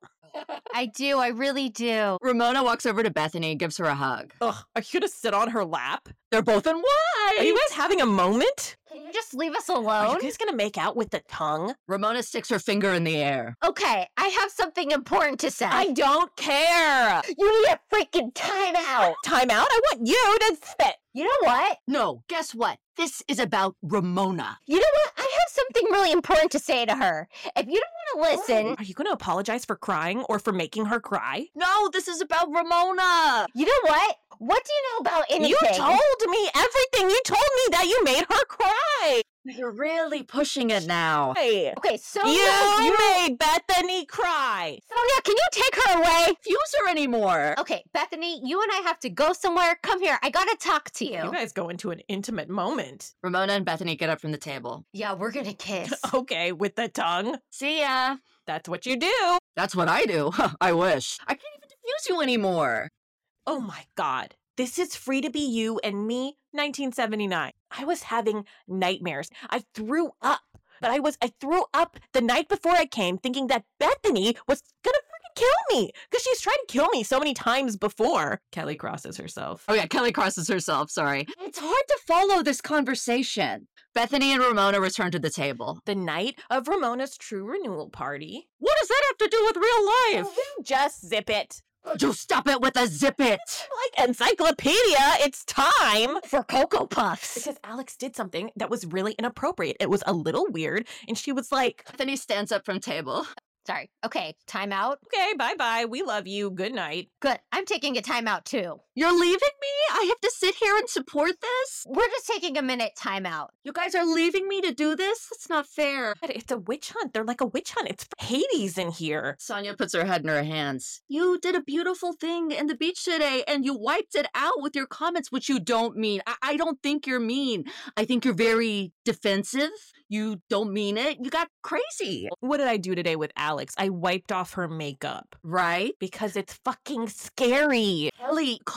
C: I do. I really do.
D: Ramona walks over to Bethany and gives her a hug.
B: Ugh, are you gonna sit on her lap?
D: They're both in white.
B: Are you guys having a moment?
C: Can you just leave us
B: Are
C: alone?
B: you guys gonna make out with the tongue?
D: Ramona sticks her finger in the air.
C: Okay, I have something important to say.
B: I don't care.
C: You need a freaking timeout.
B: Time out. I want you to spit.
C: You know what?
D: No, guess what? This is about Ramona.
C: You know what? I have something really important to say to her. If you don't want to listen,
B: Are you gonna apologize for crying or for making her cry?
D: No, this is about Ramona.
C: you know what? What do you know about anything?
B: You told me everything. You told me that you made her cry.
D: You're really pushing it now.
B: Hey,
C: Okay, Sonia,
B: you,
C: you...
B: made Bethany cry.
C: Sonia, can you take her away?
D: Fuse her anymore.
C: Okay, Bethany, you and I have to go somewhere. Come here. I gotta talk to you.
B: You guys go into an intimate moment.
D: Ramona and Bethany get up from the table.
C: Yeah, we're gonna kiss.
B: Okay, with the tongue.
D: See ya.
B: That's what you do.
D: That's what I do. I wish. I can't even diffuse you anymore.
B: Oh my God. This is Free to Be You and Me, nineteen seventy-nine. I was having nightmares. I threw up. But I was, I threw up the night before I came thinking that Bethany was gonna freaking kill me because she's tried to kill me so many times before. Kelly crosses herself.
D: Oh yeah, Kelly crosses herself, sorry. It's hard to follow this conversation. Bethany and Ramona return to the table.
B: The night of Ramona's true renewal party.
D: What does that have to do with real life?
B: You just zip it.
D: Just stop it with a zip it.
B: Like encyclopedia, it's time.
C: For Cocoa Puffs.
B: Because Alex did something that was really inappropriate. It was a little weird. And she was like,
D: Bethany stands up from table.
C: Sorry. Okay, timeout.
B: okay, bye-bye. We love you. Good night.
C: Good. I'm taking a timeout too.
D: You're leaving me? I have to sit here and support this?
C: We're just taking a minute timeout.
D: You guys are leaving me to do this? That's not fair.
B: God, it's a witch hunt. They're like a witch hunt. It's Hades in here.
D: Sonia puts her head in her hands. You did a beautiful thing in the beach today, and you wiped it out with your comments, which you don't mean. I, I don't think you're mean. I think you're very defensive. You don't mean it. You got crazy.
B: What did I do today with Alex? I wiped off her makeup
D: Right?
B: because it's fucking scary.
D: Kelly called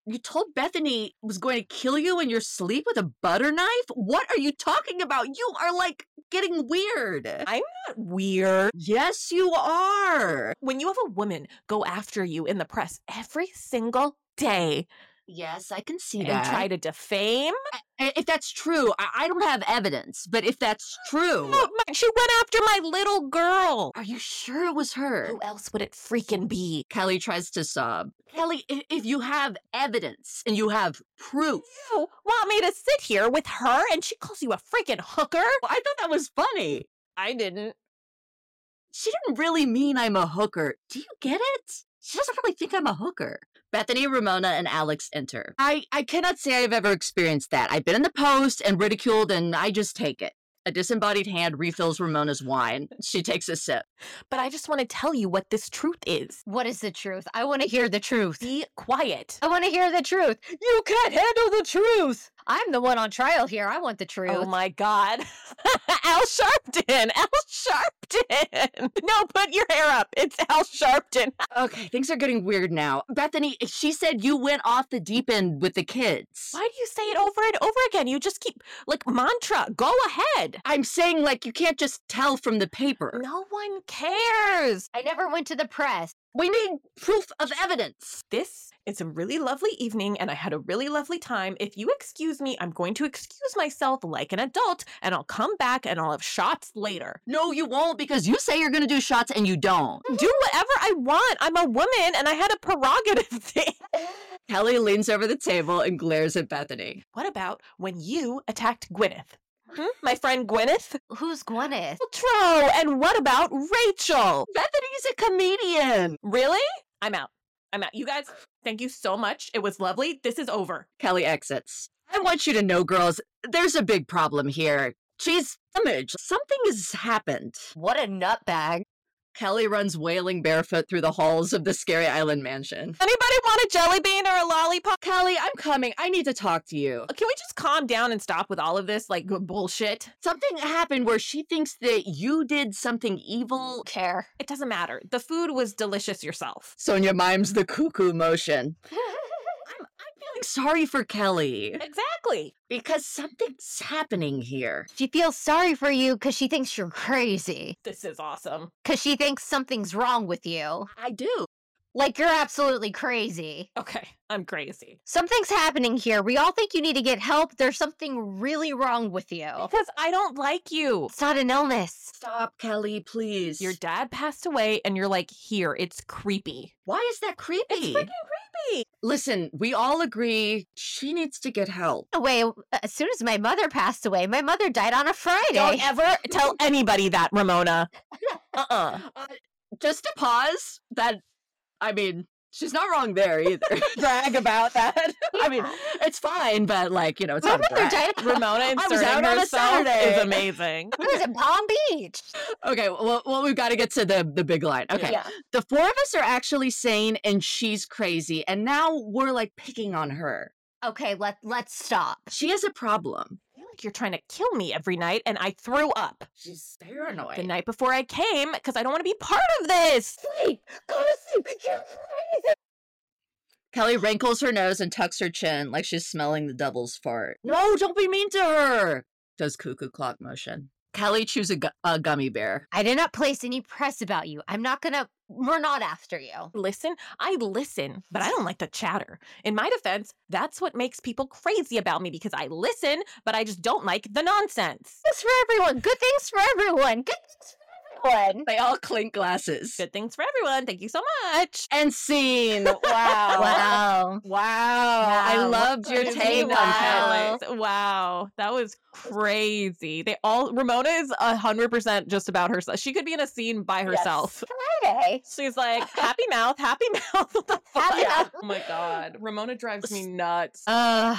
D: You told Bethany was going to kill you in your sleep with a butter knife? What are you talking about? You are, like, getting weird.
B: I'm not weird.
D: Yes, you are.
B: When you have a woman go after you in the press every single day
D: Yes, I can see
B: and
D: that.
B: try to defame,
D: I- If that's true, I, I don't have evidence, but if that's true,
B: oh, my- she went after my little girl.
D: are you sure it was her?
B: Who else would it freaking be?
D: Kelly tries to sob. Kelly, i- if you have evidence and you have proof.
B: You want me to sit here with her and she calls you a freaking hooker?
D: Well, I thought that was funny.
B: I didn't.
D: She didn't really mean I'm a hooker. Do you get it? She doesn't really think I'm a hooker. Bethany, Ramona, and Alex enter. I, I cannot say I've ever experienced that. I've been in the post and ridiculed, and I just take it. A disembodied hand refills Ramona's wine. She takes a sip.
B: But I just want to tell you what this truth is.
C: What is the truth? I want to hear the truth.
B: Be quiet.
C: I want to hear the truth. You can't handle the truth. I'm the one on trial here. I want the truth.
B: Oh my God. Al Sharpton. Al Sharpton. No, put your hair up. It's Al Sharpton.
D: Okay, things are getting weird now. Bethany, she said you went off the deep end with the kids.
B: Why do you say it over and over again? You just keep, like, mantra. Go ahead.
D: I'm saying, like, you can't just tell from the paper.
B: No one cares.
C: I never went to the press.
D: We need proof of evidence.
B: This is a really lovely evening and I had a really lovely time. If you excuse me, I'm going to excuse myself like an adult and I'll come back and I'll have shots later.
D: No, you won't, because you say you're going to do shots and you don't.
B: Do whatever I want. I'm a woman and I had a prerogative thing.
D: Kelly leans over the table and glares at Bethany.
B: What about when you attacked Gwyneth? Hmm? My friend Gwyneth?
C: Who's Gwyneth?
B: Tro, and what about Rachel?
D: Bethany's a comedian.
B: Really? I'm out. I'm out. You guys, thank you so much. It was lovely. This is over.
D: Kelly exits. I want you to know, girls, there's a big problem here. She's damaged. Something has happened.
C: What a nutbag.
D: Kelly runs wailing barefoot through the halls of the Scary Island mansion.
B: Anybody want a jelly bean or a lollipop?
D: Kelly, I'm coming. I need to talk to you.
B: Can we just calm down and stop with all of this, like, bullshit?
D: Something happened where she thinks that you did something evil.
C: Care.
B: It doesn't matter. The food was delicious yourself.
D: Sonia mimes the cuckoo motion. I'm, I'm feeling sorry for Kelly.
B: Exactly.
D: Because something's happening here.
C: She feels sorry for you because she thinks you're crazy.
B: This is awesome.
C: Because she thinks something's wrong with you.
D: I do.
C: Like you're absolutely crazy.
B: Okay, I'm crazy.
C: Something's happening here. We all think you need to get help. There's something really wrong with you.
B: Because I don't like you.
C: It's not an illness.
D: Stop, Kelly, please.
B: Your dad passed away and you're like, here, it's creepy.
D: Why is that creepy?
B: It's freaking creepy.
D: Listen, we all agree she needs to get help.
C: Away as soon as my mother passed away. My mother died on a Friday.
B: Don't ever tell anybody that, Ramona. Uh-uh.
D: Uh, just to pause, that, I mean, she's not wrong there either.
B: Brag about that.
D: I mean, it's fine, but, like, you know, it's
C: My
D: not a
C: mother
D: brag.
C: died.
B: Ramona
D: I was
B: inserting
D: out on a
B: herself
D: Saturday.
B: is amazing.
C: I was in Palm Beach.
D: Okay, well, well we've got to get to the, the big line. Okay.
C: Yeah.
D: The four of us are actually sane and she's crazy, and now we're, like, picking on her.
C: Okay, let let's stop.
D: She has a problem.
B: I feel like you're trying to kill me every night and I threw up
D: She's paranoid.
B: the night before I came because I don't want to be part of this.
C: Sleep. Go to sleep. You're crazy.
D: Kelly wrinkles her nose and tucks her chin like she's smelling the devil's fart. No, don't be mean to her, does cuckoo clock motion. Kelly chews a, gu- a gummy bear.
C: I did not place any press about you. I'm not gonna. We're not after you.
B: Listen, I listen, but I don't like to chatter. In my defense, that's what makes people crazy about me because I listen, but I just don't like the nonsense.
C: Things for everyone. Good things for everyone. Good things for everyone.
D: They all clink glasses.
B: Good things for everyone. Thank you so much.
D: And scene. Wow.
C: Wow.
D: Wow. I
C: Wow.
D: loved your
C: What
D: take on
C: wow.
D: Kelly.
B: Alex. Wow, that was crazy. They all Ramona is a hundred percent just about herself. She could be in a scene by herself.
C: Friday.
B: She's like happy mouth, happy mouth. What the fuck?
C: Happy mouth.
B: Oh my god, Ramona drives me nuts.
C: Uh,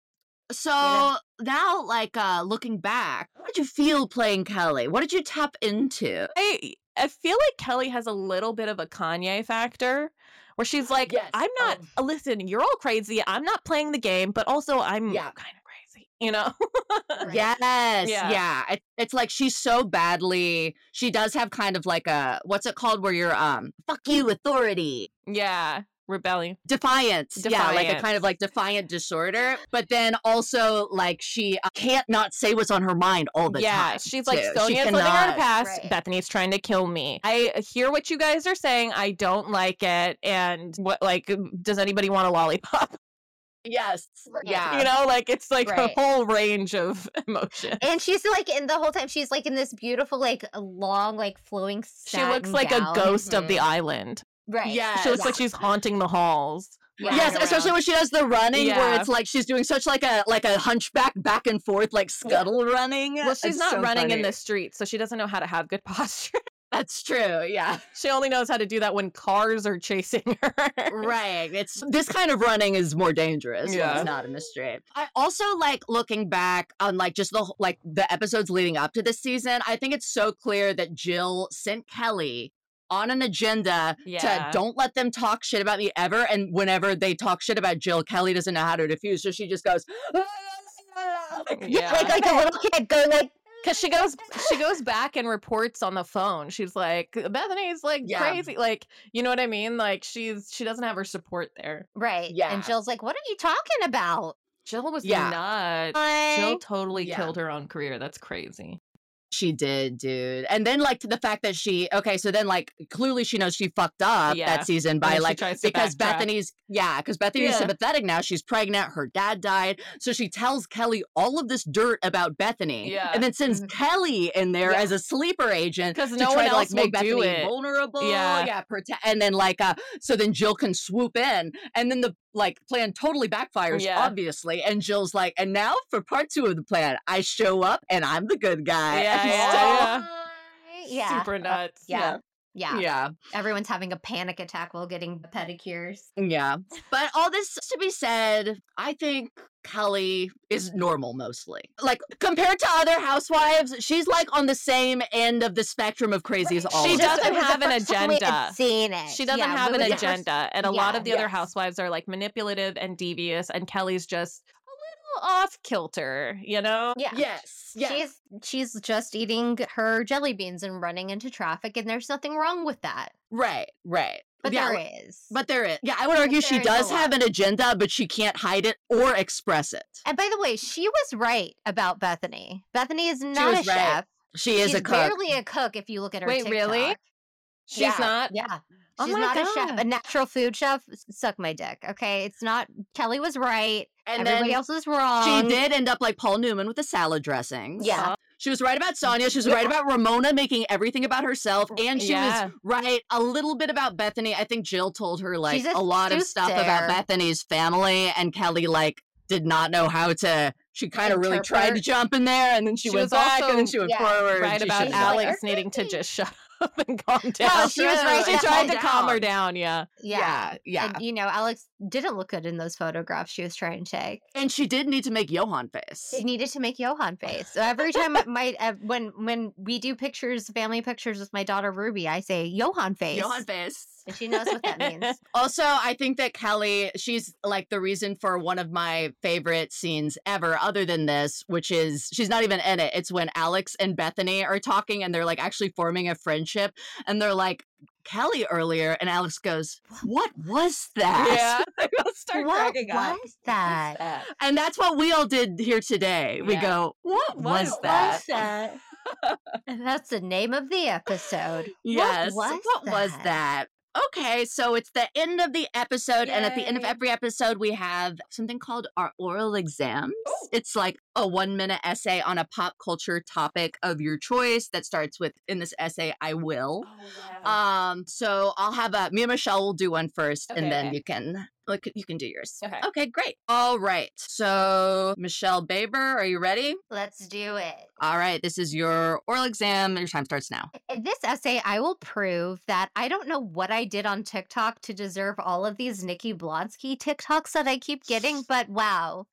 D: So
C: Yeah.
D: now, like, uh, looking back, how did you feel playing Kelly? What did you tap into?
B: I I feel like Kelly has a little bit of a Kanye factor. Where she's like,
D: Yes.
B: I'm not,
D: Oh.
B: listen, you're all crazy. I'm not playing the game, but also I'm
D: Yeah.
B: kind of crazy, you know?
C: Right.
D: Yes.
B: Yeah.
D: Yeah. It, it's like she's so badly, she does have kind of like a, what's it called where you're, um, fuck you, authority.
B: Yeah. rebellion.
D: Defiance. Yeah, like a
B: Defiance.
D: kind of like defiant disorder. But then also like she uh, can't not say what's on her mind all the
B: yeah,
D: time.
B: she's like,
D: too.
B: Sonia's
D: She
B: living her
D: cannot-
B: past.
C: Right.
B: Bethany's trying to kill me. I hear what you guys are saying. I don't like it. And what, like, does anybody want a lollipop?
D: Yes.
C: Right.
D: Yeah.
B: You know, like, it's like
C: Right.
B: a whole range of emotion.
C: And she's like in the whole time she's like in this beautiful like long like flowing
B: She
C: satin
B: looks like
C: gown.
B: a ghost of the
D: Mhm.
B: island.
C: Right.
D: Yeah.
B: She looks like she's haunting the halls.
C: Yeah.
D: Yes,
B: running
D: especially
B: around.
D: when she does the running, where
B: Yeah.
D: it's like she's doing such like a like a hunchback back and forth, like scuttle running.
B: Well, she's
D: It's
B: not
D: so
B: running in
D: funny.
B: the street, so she doesn't know how to have good posture.
D: That's true. Yeah,
B: She only knows how to do that when cars are chasing her.
D: right. It's this kind of running is more dangerous. when
B: Yeah.
D: it's not in the street. I also like looking back on like just the wh- like the episodes leading up to this season. I think it's so clear that Jill sent Kelly on an agenda
B: Yeah.
D: to don't let them talk shit about me ever. And whenever they talk shit about Jill, Kelly doesn't know how to diffuse, so she just goes.
B: Yeah.
C: Like like a little kid going like
B: Because she goes, she goes back and reports on the phone. She's like, Bethany's like
D: Yeah.
B: crazy, like, you know what I mean? Like, she's she doesn't have her support there.
C: right.
D: Yeah.
C: And Jill's like, what are you talking about?
B: Jill was
D: Yeah.
B: nuts.
C: Like,
B: Jill totally
D: Yeah.
B: killed her own career. That's crazy.
D: She did, dude. And then like to the fact that she okay, so then like clearly she knows she fucked up
B: Yeah.
D: that season
B: And
D: by
B: then she
D: like
B: tries to
D: because
B: backtrack.
D: Bethany's yeah, because Bethany's
B: Yeah.
D: sympathetic now. She's pregnant, her dad died. So she tells Kelly all of this dirt about Bethany.
B: Yeah.
D: And then sends
C: Mhm.
D: Kelly in there
B: Yeah.
D: as a sleeper agent
B: 'Cause
D: to
B: no
D: try
B: one
D: to like
B: else will
D: make
B: do
D: Bethany
B: it.
D: vulnerable.
B: Yeah.
D: Yeah, protect and then like uh so then Jill can swoop in and then the like plan totally backfires,
B: Yeah.
D: obviously. And Jill's like, and now for part two of the plan, I show up and I'm the good guy.
B: Yeah,
D: And
B: yeah,
D: so-
B: yeah.
C: Yeah.
B: Super nuts.
C: Yeah. Yeah.
D: Yeah.
C: Everyone's having a panic attack while getting pedicures.
D: Yeah. But all this to be said, I think Kelly is normal mostly. Like compared to other housewives, she's like on the same end of the spectrum of crazy as all
B: She
D: of
C: just-
B: doesn't
C: it was the
B: have an
C: first time we had
B: agenda.
C: Seen it.
B: She doesn't
C: Yeah,
B: have
C: it
B: an
C: was the first-
B: agenda. And a lot
C: yeah,
B: of the other
D: yes.
B: housewives are like manipulative and devious, and Kelly's just a little off kilter, you know?
C: Yeah.
D: Yes. Yes.
C: She's she's just eating her jelly beans and running into traffic, and there's nothing wrong with that.
D: right, right.
C: But
D: yeah,
C: there is.
D: But there is. Yeah, I would argue she
C: there is a
D: does have
C: lot.
D: an agenda, but she can't hide it or express it.
C: And by the way, she was right about Bethany. Bethany is not
D: was
C: a
D: right.
C: chef.
D: She is
C: She's
D: a cook.
C: barely a cook if you look at her
B: Wait, really?
C: TikTok.
B: She's
C: Yeah,
B: not?
C: Yeah.
B: Oh
C: She's
B: my
C: not a chef.
B: God.
C: A natural food chef. S- Suck my dick. Okay. It's not Kelly was right.
D: And
C: Everybody
D: then
C: else was wrong.
D: she did end up like Paul Newman with the salad dressings.
C: Yeah.
D: She was right about Sonia. She was right about Ramona making everything about herself. And she
B: Yeah.
D: was right a little bit about Bethany. I think Jill told her like
C: She's a
D: a, lot of stuff about
C: soothsayer.
D: Bethany's family. And Kelly like did not know how to. She kind of really tried to
C: Interpret.
D: jump in there. And then she,
B: She
D: went
B: was
D: back
B: also
D: and then she went
C: yeah,
D: forward.
B: Right
D: She
B: about
D: should've
C: Alex.
D: done
B: Alex
C: Like,
B: needing to
C: "Arky."
B: just shut up and calm down.
C: Well, she was right
B: She
C: to
B: tried
C: calm
B: to calm her
D: down.
B: down, yeah.
C: Yeah.
D: Yeah, yeah.
C: And, you know, Alex didn't look good in those photographs she was trying to take.
D: And she did need to make Johan face.
C: It needed to make Johan face. So every time my uh, when when we do pictures, family pictures with my daughter Ruby, I say Johan face.
D: Johan face.
C: And she knows what that means.
D: Also, I think that Kelly, she's like the reason for one of my favorite scenes ever, other than this, which is she's not even in it. It's when Alex and Bethany are talking and they're like actually forming a friendship. And they're like, Kelly earlier. And Alex goes, what was that?
B: Yeah. I'll start
C: What
B: cracking up.
C: was that?
D: And that's what we all did here today. We
B: Yeah.
D: go, what
B: What
D: was
B: was
D: that?
C: that? And that's the name of the episode.
D: Yes.
C: What was
D: what was
C: that?
D: that? Okay, so it's the end of the episode, and at the end of
B: Yay.
D: every episode, we have something called our oral exams.
B: Ooh.
D: It's like a one minute essay on a pop culture topic of your choice that starts with, in this essay, I will.
B: Oh,
D: Um, so I'll have a, me and Michelle will do one first,
B: Okay,
D: and then
B: okay.
D: you can, look, you can do yours.
B: Okay.
D: Okay, great. All right. So, Michelle Baber, are you ready?
C: Let's do it.
D: All right, this is your oral exam. Your time starts now.
C: In this essay, I will prove that I don't know what I did on TikTok to deserve all of these Nikki Blonsky TikToks that I keep getting, but wow,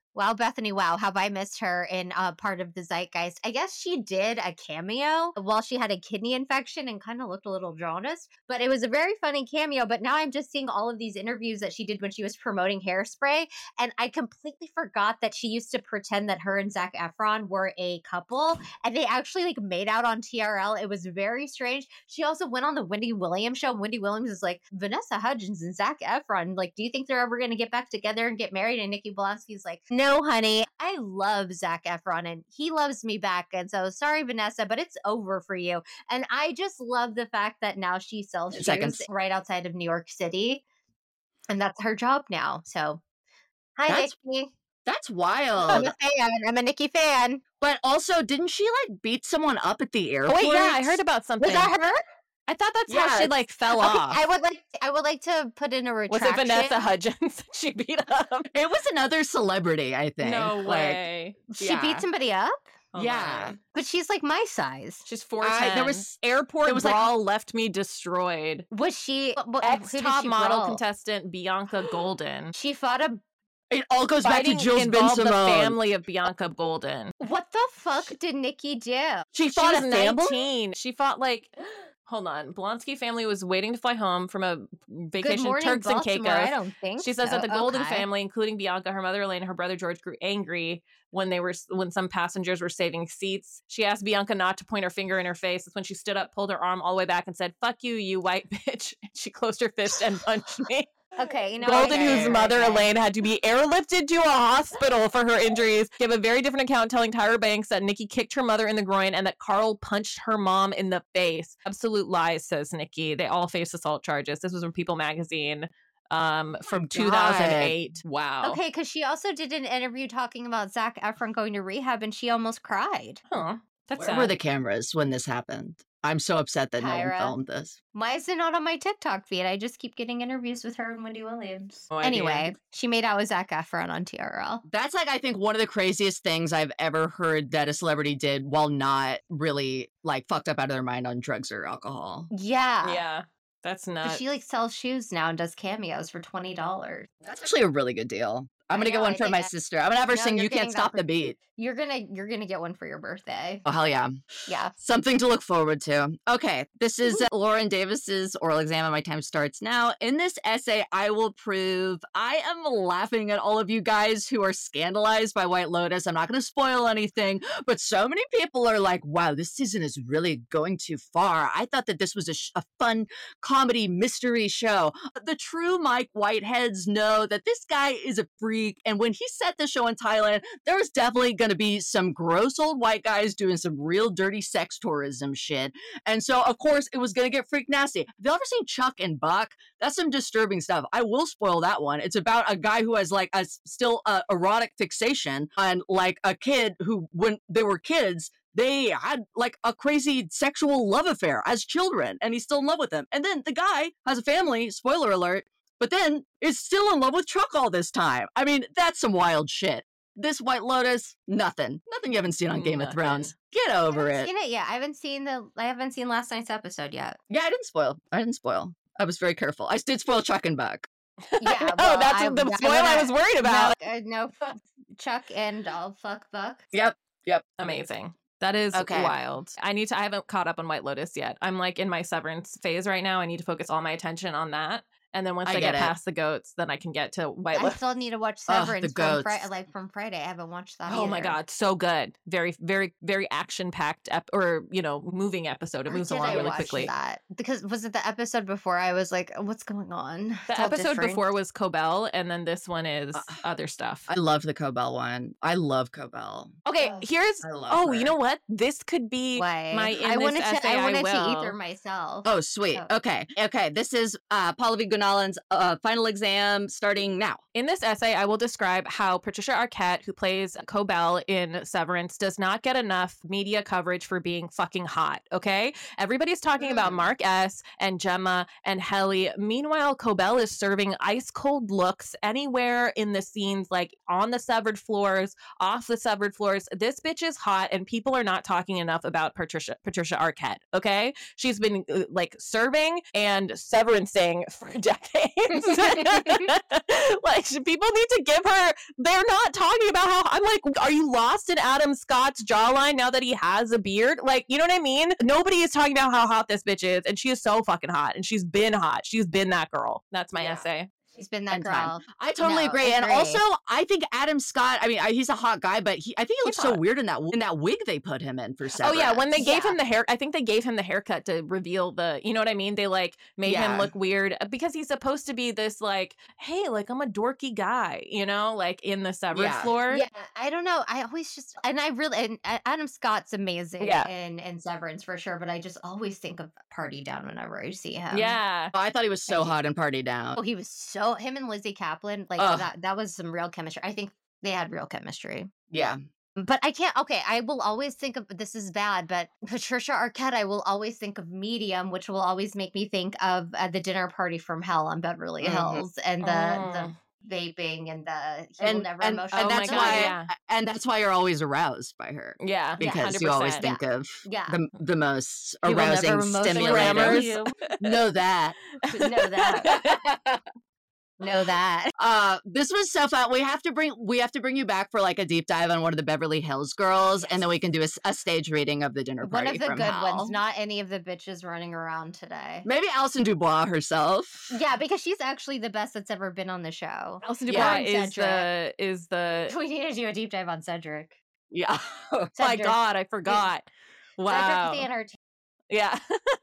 C: Wow, Bethany, wow, have I missed her in uh, part of the zeitgeist. I guess she did a cameo while she had a kidney infection and kind of looked a little jaundiced, but it was a very funny cameo. But now I'm just seeing all of these interviews that she did when she was promoting Hairspray, and I completely forgot that she used to pretend that her and Zac Efron were a couple, and they actually like made out on T R L. It was very strange. She also went on the Wendy Williams show. Wendy Williams is like, Vanessa Hudgens and Zac Efron, like, do you think they're ever going to get back together and get married? And Nikki Blonsky's like, no, honey, I love Zac Efron and he loves me back. And so sorry, Vanessa, but it's over for you. And I just love the fact that now she sells shoes
D: Seconds.
C: right outside of New York City. And that's her job now. So hi,
D: That's-
C: Nikki.
D: That's
C: I'm
D: wild.
C: a fan. I'm a Nikki fan.
D: But also, didn't she like beat someone up at the
B: Oh,
D: airport?
B: wait, yeah, I heard about something.
C: Was that her?
B: I thought that's
D: Yeah,
B: how she
D: it's-
B: like fell
C: Okay,
B: off.
C: I would like I would like to put in a
B: Was
C: retraction.
B: it Vanessa Hudgens that she beat up?
D: It was another celebrity, I think.
B: No
D: Like,
B: way.
C: She
B: Yeah.
C: beat somebody up?
B: Oh
D: Yeah.
B: my.
C: But she's like my size.
B: She's four
D: Uh,
B: ten.
D: there was-
B: airport
D: there was, like-
B: brawl left me destroyed.
C: Was she what, what-
B: Ex
C: who did
B: top
C: she
B: model
C: brawl?
B: contestant Bianca Golden.
C: She fought a
D: It all goes back to
B: Fighting
D: Jules
B: involved the
D: Ben-Simone.
B: family of Bianca Golden.
C: what the fuck did Nikki do?
D: She
B: She
D: fought
B: was
D: a family?
B: nineteen. She fought like, hold on. Blonsky family was waiting to fly home from a
C: Good
B: vacation,
C: morning,
B: Turks and
C: Baltimore. I
B: Caicos.
C: don't think
B: She says
C: so.
B: that the Golden
C: Okay.
B: family, including Bianca, her mother Elaine, and her brother George, grew angry when they were when some passengers were saving seats. She asked Bianca not to point her finger in her face. That's when she stood up, pulled her arm all the way back, and said, "Fuck you, you white bitch." She closed her fist and punched me.
C: Okay, you know
B: Golden,
C: okay,
B: whose
C: okay,
B: mother
C: okay.
B: Elaine had to be airlifted to a hospital for her injuries, gave a very different account, telling Tyra Banks that Nikki kicked her mother in the groin and that Carl punched her mom in the face. Absolute lies, says Nikki. They all face assault charges. This was from People magazine um, from two thousand eight. Wow.
C: Okay, because she also did an interview talking about Zac Efron going to rehab, and she almost cried.
B: Huh. That's
D: Where
B: sad.
D: were the cameras when this happened? I'm so upset that no
C: Tyra.
D: one filmed this.
C: Why is it not on my TikTok feed? I just keep getting interviews with her and Wendy Williams.
B: No idea.
C: Anyway, she made out with Zac Efron on T R L.
D: That's like, I think, one of the craziest things I've ever heard that a celebrity did while not really like fucked up out of their mind on drugs or alcohol.
C: Yeah.
B: Yeah. That's
C: But
B: nuts.
C: she like sells shoes now and does cameos for twenty dollars.
D: That's actually a really good deal. I'm
C: I
D: gonna get
C: know,
D: one
C: I
D: for
C: think
D: my
C: that-
D: sister. I'm gonna have her
C: No,
D: sing
C: you're
D: "You Can't
C: getting that
D: Stop
C: for-
D: the Beat."
C: You're gonna you're gonna get one for your birthday.
D: Oh hell yeah!
C: Yeah.
D: Something to look forward to. Okay, this is uh, Lauren Davis's oral exam, and my time starts now. In this essay, I will prove I am laughing at all of you guys who are scandalized by White Lotus. I'm not going to spoil anything, but so many people are like, "Wow, this season is really going too far." I thought that this was a, sh- a fun comedy mystery show. The true Mike Whiteheads know that this guy is a freak, and when he set the show in Thailand, there was definitely going to be some gross old white guys doing some real dirty sex tourism shit. And so, of course, it was going to get freak nasty. Have you ever seen Chuck and Buck? That's some disturbing stuff. I will spoil that one. It's about a guy who has like a still uh, erotic fixation on like a kid who, when they were kids, they had like a crazy sexual love affair as children, and he's still in love with them. And then the guy has a family, spoiler alert, but then is still in love with Chuck all this time. I mean, that's some wild shit. This White Lotus, nothing. Nothing you haven't seen on Game of
B: Nothing.
D: Thrones. Get
C: I
D: over
C: haven't
D: it.
C: seen it yet. I haven't seen the I haven't seen last night's episode yet.
D: Yeah, I didn't spoil. I didn't spoil. I was very careful. I did spoil Chuck and Buck.
C: Yeah.
B: oh,
C: well,
B: that's
C: I-
B: the
C: I'm
B: spoil I
C: gonna-
B: was worried about.
C: No, uh, no Chuck and I'll fuck Buck.
D: Yep. Yep.
B: Amazing. That is
D: Okay.
B: wild. I need to, I haven't caught up on White Lotus yet. I'm like in my Severance phase right now. I need to focus all my attention on that. And then once
D: I
B: I,
D: get
B: get,
D: it.
B: past the goats, then I can get to White
C: I
B: Lotus.
C: still need to watch
D: Ugh, the
C: Severance from
D: goats.
C: Friday, like from Friday. I haven't watched that.
B: Oh my
C: either.
B: God, so good. Very, very, very action packed ep- or, you know, moving episode. It
C: Or
B: moves
C: did
B: along
C: I
B: really
C: watch
B: quickly.
C: That? Because was it the episode before? I was like, what's going on?
B: The
C: It's all
B: episode
C: different.
B: before was Cobell, and then this one is
D: Uh,
B: other stuff.
D: I love the Cobell one. I love Cobell.
B: Okay,
C: Ugh.
B: here's.
D: I love
B: Oh,
D: her.
B: you know what? This could be
C: Why?
B: my in
C: I
B: this
C: wanted
B: essay.
C: to. I wanted to
B: will.
C: ether myself.
D: Oh, sweet.
C: Oh.
D: Okay. Okay. This is uh, Paula V. Gunalan's uh, final exam starting now.
B: In this essay, I will describe how Patricia Arquette, who plays Cobell in Severance, does not get enough media coverage for being fucking hot, okay? Everybody's talking about
C: Mm.
B: Mark S. and Gemma and Helly. Meanwhile, Cobell is serving ice cold looks anywhere in the scenes, like on the severed floors, off the severed floors. This bitch is hot, and people are not talking enough about Patricia Patricia Arquette, okay? She's been uh, like serving and severancing for decades. Like, people need to give her, they're not talking about how, I'm like, are you lost in Adam Scott's jawline now that he has a beard? Like, you know what I mean? Nobody is talking about how hot this bitch is, and she is so fucking hot, and she's been hot. She's been that girl. That's my
C: Yeah.
B: essay.
C: She's been that
D: And
C: girl.
D: time. I totally
C: No,
D: agree. And
C: agree.
D: also, I think Adam Scott, I mean, I, he's a hot guy, but he, I think he looks
B: He's
D: so
B: hot.
D: weird in that in that wig they put him in for
B: Oh
D: Severance.
B: yeah, when they gave
C: Yeah.
B: him the hair, I think they gave him the haircut to reveal the, you know what I mean? They like made him
D: Yeah.
B: look weird because he's supposed to be this like, hey, like I'm a dorky guy, you know, like in the Severance
D: Yeah.
B: floor.
C: Yeah, I don't know. I always just and I really and A- Adam Scott's amazing
B: Yeah.
C: in in Severance for sure, but I just always think of Party Down whenever I see him.
B: Yeah.
D: Oh, I thought he was so
C: Thank you.
D: hot in Party Down.
C: Oh, he was so him and Lizzie Kaplan, like
D: Ugh.
C: that that was some real chemistry. I think they had real chemistry.
D: Yeah.
C: But I can't okay, I will always think of this is bad, but Patricia Arquette, I will always think of Medium, which will always make me think of uh, the dinner party from hell on Beverly
D: Mhm.
C: Hills and the
B: Oh.
C: the vaping and the he will
D: And,
C: never
D: and,
C: emotionally
D: and
B: Oh my
D: that's
B: God,
D: why
B: yeah.
D: and that's why you're always aroused by her.
B: Yeah.
D: Because you always
B: one hundred percent.
D: think of
C: Yeah.
D: the the most
C: He will never
D: arousing,
C: emotionally
D: stimulating.
B: Grammars.
C: you.
D: Know that.
C: Know that. Know that.
D: Uh, this was so fun. We have to bring we have to bring you back for like a deep dive on one of the Beverly Hills girls, and then we can do a, s- a stage reading of the dinner
C: One
D: party
C: of the
D: from
C: good
D: Hell.
C: ones, not any of the bitches running around today.
D: Maybe Alison Dubois herself.
C: Yeah, because she's actually the best that's ever been on the show.
B: Alison
D: Yeah.
B: Dubois is the
C: Cedric.
B: is the
C: We need to do a deep dive on Cedric.
D: Yeah.
B: oh my
C: Cedric.
B: God, I forgot. Wow.
C: Cedric the Entertainer.
B: Yeah.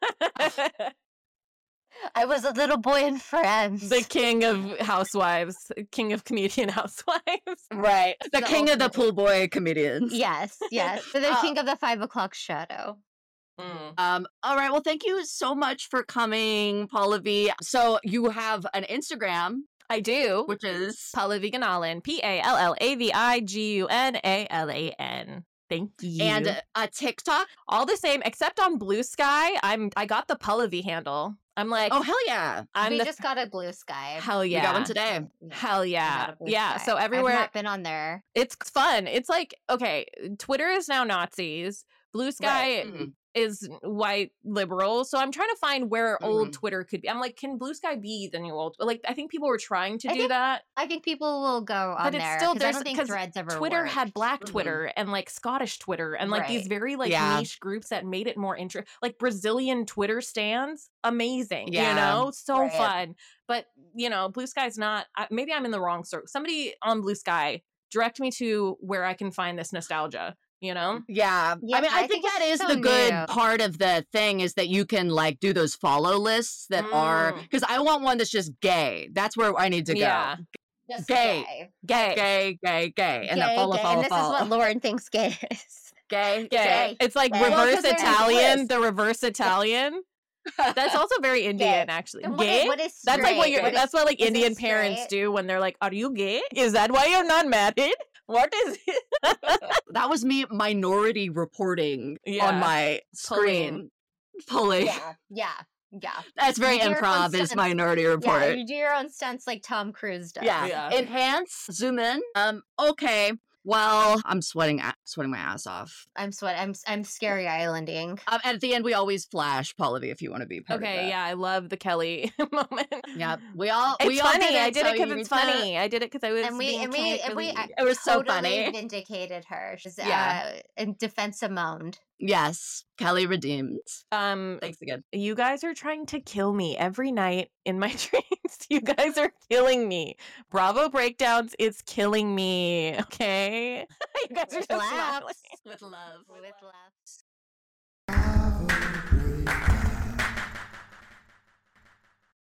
C: I was a little boy in Friends.
B: The king of housewives, king of comedian housewives.
D: Right. The
C: The
D: king of the
C: ultimate-
D: pool boy comedians.
C: Yes, yes. So the
D: Uh,
C: king of the five o'clock shadow.
B: Mm.
D: Um, all right. Well, thank you so much for coming, Paula V. So you have an Instagram,
B: I do.
D: which is
B: Paula Viganalin, P A L L A V I G U N A L A N. Thank you.
D: and a TikTok.
B: all the same, except on Blue Sky, I'm I got the Paula V handle. I'm like,
D: Oh hell yeah!
B: I'm
C: we
B: the
C: just got a blue sky.
B: hell yeah,
D: We got one today.
B: hell
C: We
B: yeah,
C: got a blue
B: yeah.
C: sky.
B: So
C: I've
B: everywhere,
C: not been on there.
B: it's fun. It's like, okay, Twitter is now Nazis. Blue Sky
D: Mhm.
B: is white liberal. So I'm trying to find where old
D: Mhm.
B: Twitter could be. I'm like, can Blue Sky be the new old? Like, I think people were trying to
C: I
B: do
C: think
B: that.
C: I think people will go on
B: But it's
C: there.
B: still-
C: 'cause I
B: there's-
C: don't think
B: 'cause
C: Threads ever
B: Twitter
C: worked.
B: had Black
D: Mhm.
B: Twitter and like Scottish Twitter and like these
C: Right.
B: very like
D: Yeah.
B: niche groups that made it more interesting. Like Brazilian Twitter stands, amazing.
D: Yeah.
B: You know, so
C: Right.
B: fun. But you know, Blue Sky's not. I, maybe I'm in the wrong circle. Somebody on Blue Sky direct me to where I can find this nostalgia. You know,
D: Yeah.
C: Yeah,
D: I mean, I,
C: I
D: think,
C: think
D: that
C: it's
D: is
C: so
D: the good
C: new.
D: part of the thing is that you can like do those follow lists that are
B: Mm.
D: because I want one that's just gay. That's where I need to go.
B: Yeah.
C: Just
D: Gay.
B: gay,
C: gay.
D: Gay, gay, gay, and then
C: Gay,
D: follow,
C: gay.
D: follow,
C: and this
D: follow.
C: is what Lauren thinks gay is.
D: Gay,
B: gay.
C: Gay.
B: It's like
C: Gay.
D: Well, 'cause
B: reverse
D: there's a
B: Italian.
D: twist.
B: The reverse Italian. That's also very Indian, actually.
C: And
B: Gay.
C: What is, what is
B: That's like what
C: straight?
B: you're.
C: What is-
B: That's what like
C: is it
B: Indian parents
C: straight?
B: do when they're like, "Are you gay? Is that why you're not married? What is it?"
D: That was me minority reporting
B: Yeah.
D: on my screen. Pulling.
C: Yeah, yeah, yeah.
D: That's very
C: You do your own
D: improv is
C: stunts.
D: minority
C: Yeah,
D: report.
C: you do your own stunts like Tom Cruise does.
D: Yeah.
B: Yeah.
D: Enhance, zoom in. Um, okay. Well, I'm sweating a- sweating my ass off.
C: I'm sweat. I'm I'm scary islanding.
D: Um, and at the end, we always flash Paula V if you want to be part of
B: Okay,
D: that.
B: yeah, I love the Kelly moment.
D: Yep. We all
B: It's
D: we all
B: funny.
D: did it,
B: I did
D: so
B: it because
D: you
B: it's
D: need to-
B: funny. I did it because I was
C: And we
B: being
C: and we
B: Kelly
C: and we
B: Kelly.
D: It was so
C: totally
D: funny.
C: vindicated her. She's
D: Yeah.
C: uh, in defense Simone.
D: Yes, Kelly redeemed.
B: Um,
D: Thanks again.
B: you guys are trying to kill me every night in my dreams. You guys are killing me. Bravo breakdowns is killing me. Okay, you guys are
C: With
B: so
C: laughs.
B: smiling.
D: With love.
C: With laughs.
A: Bravo, break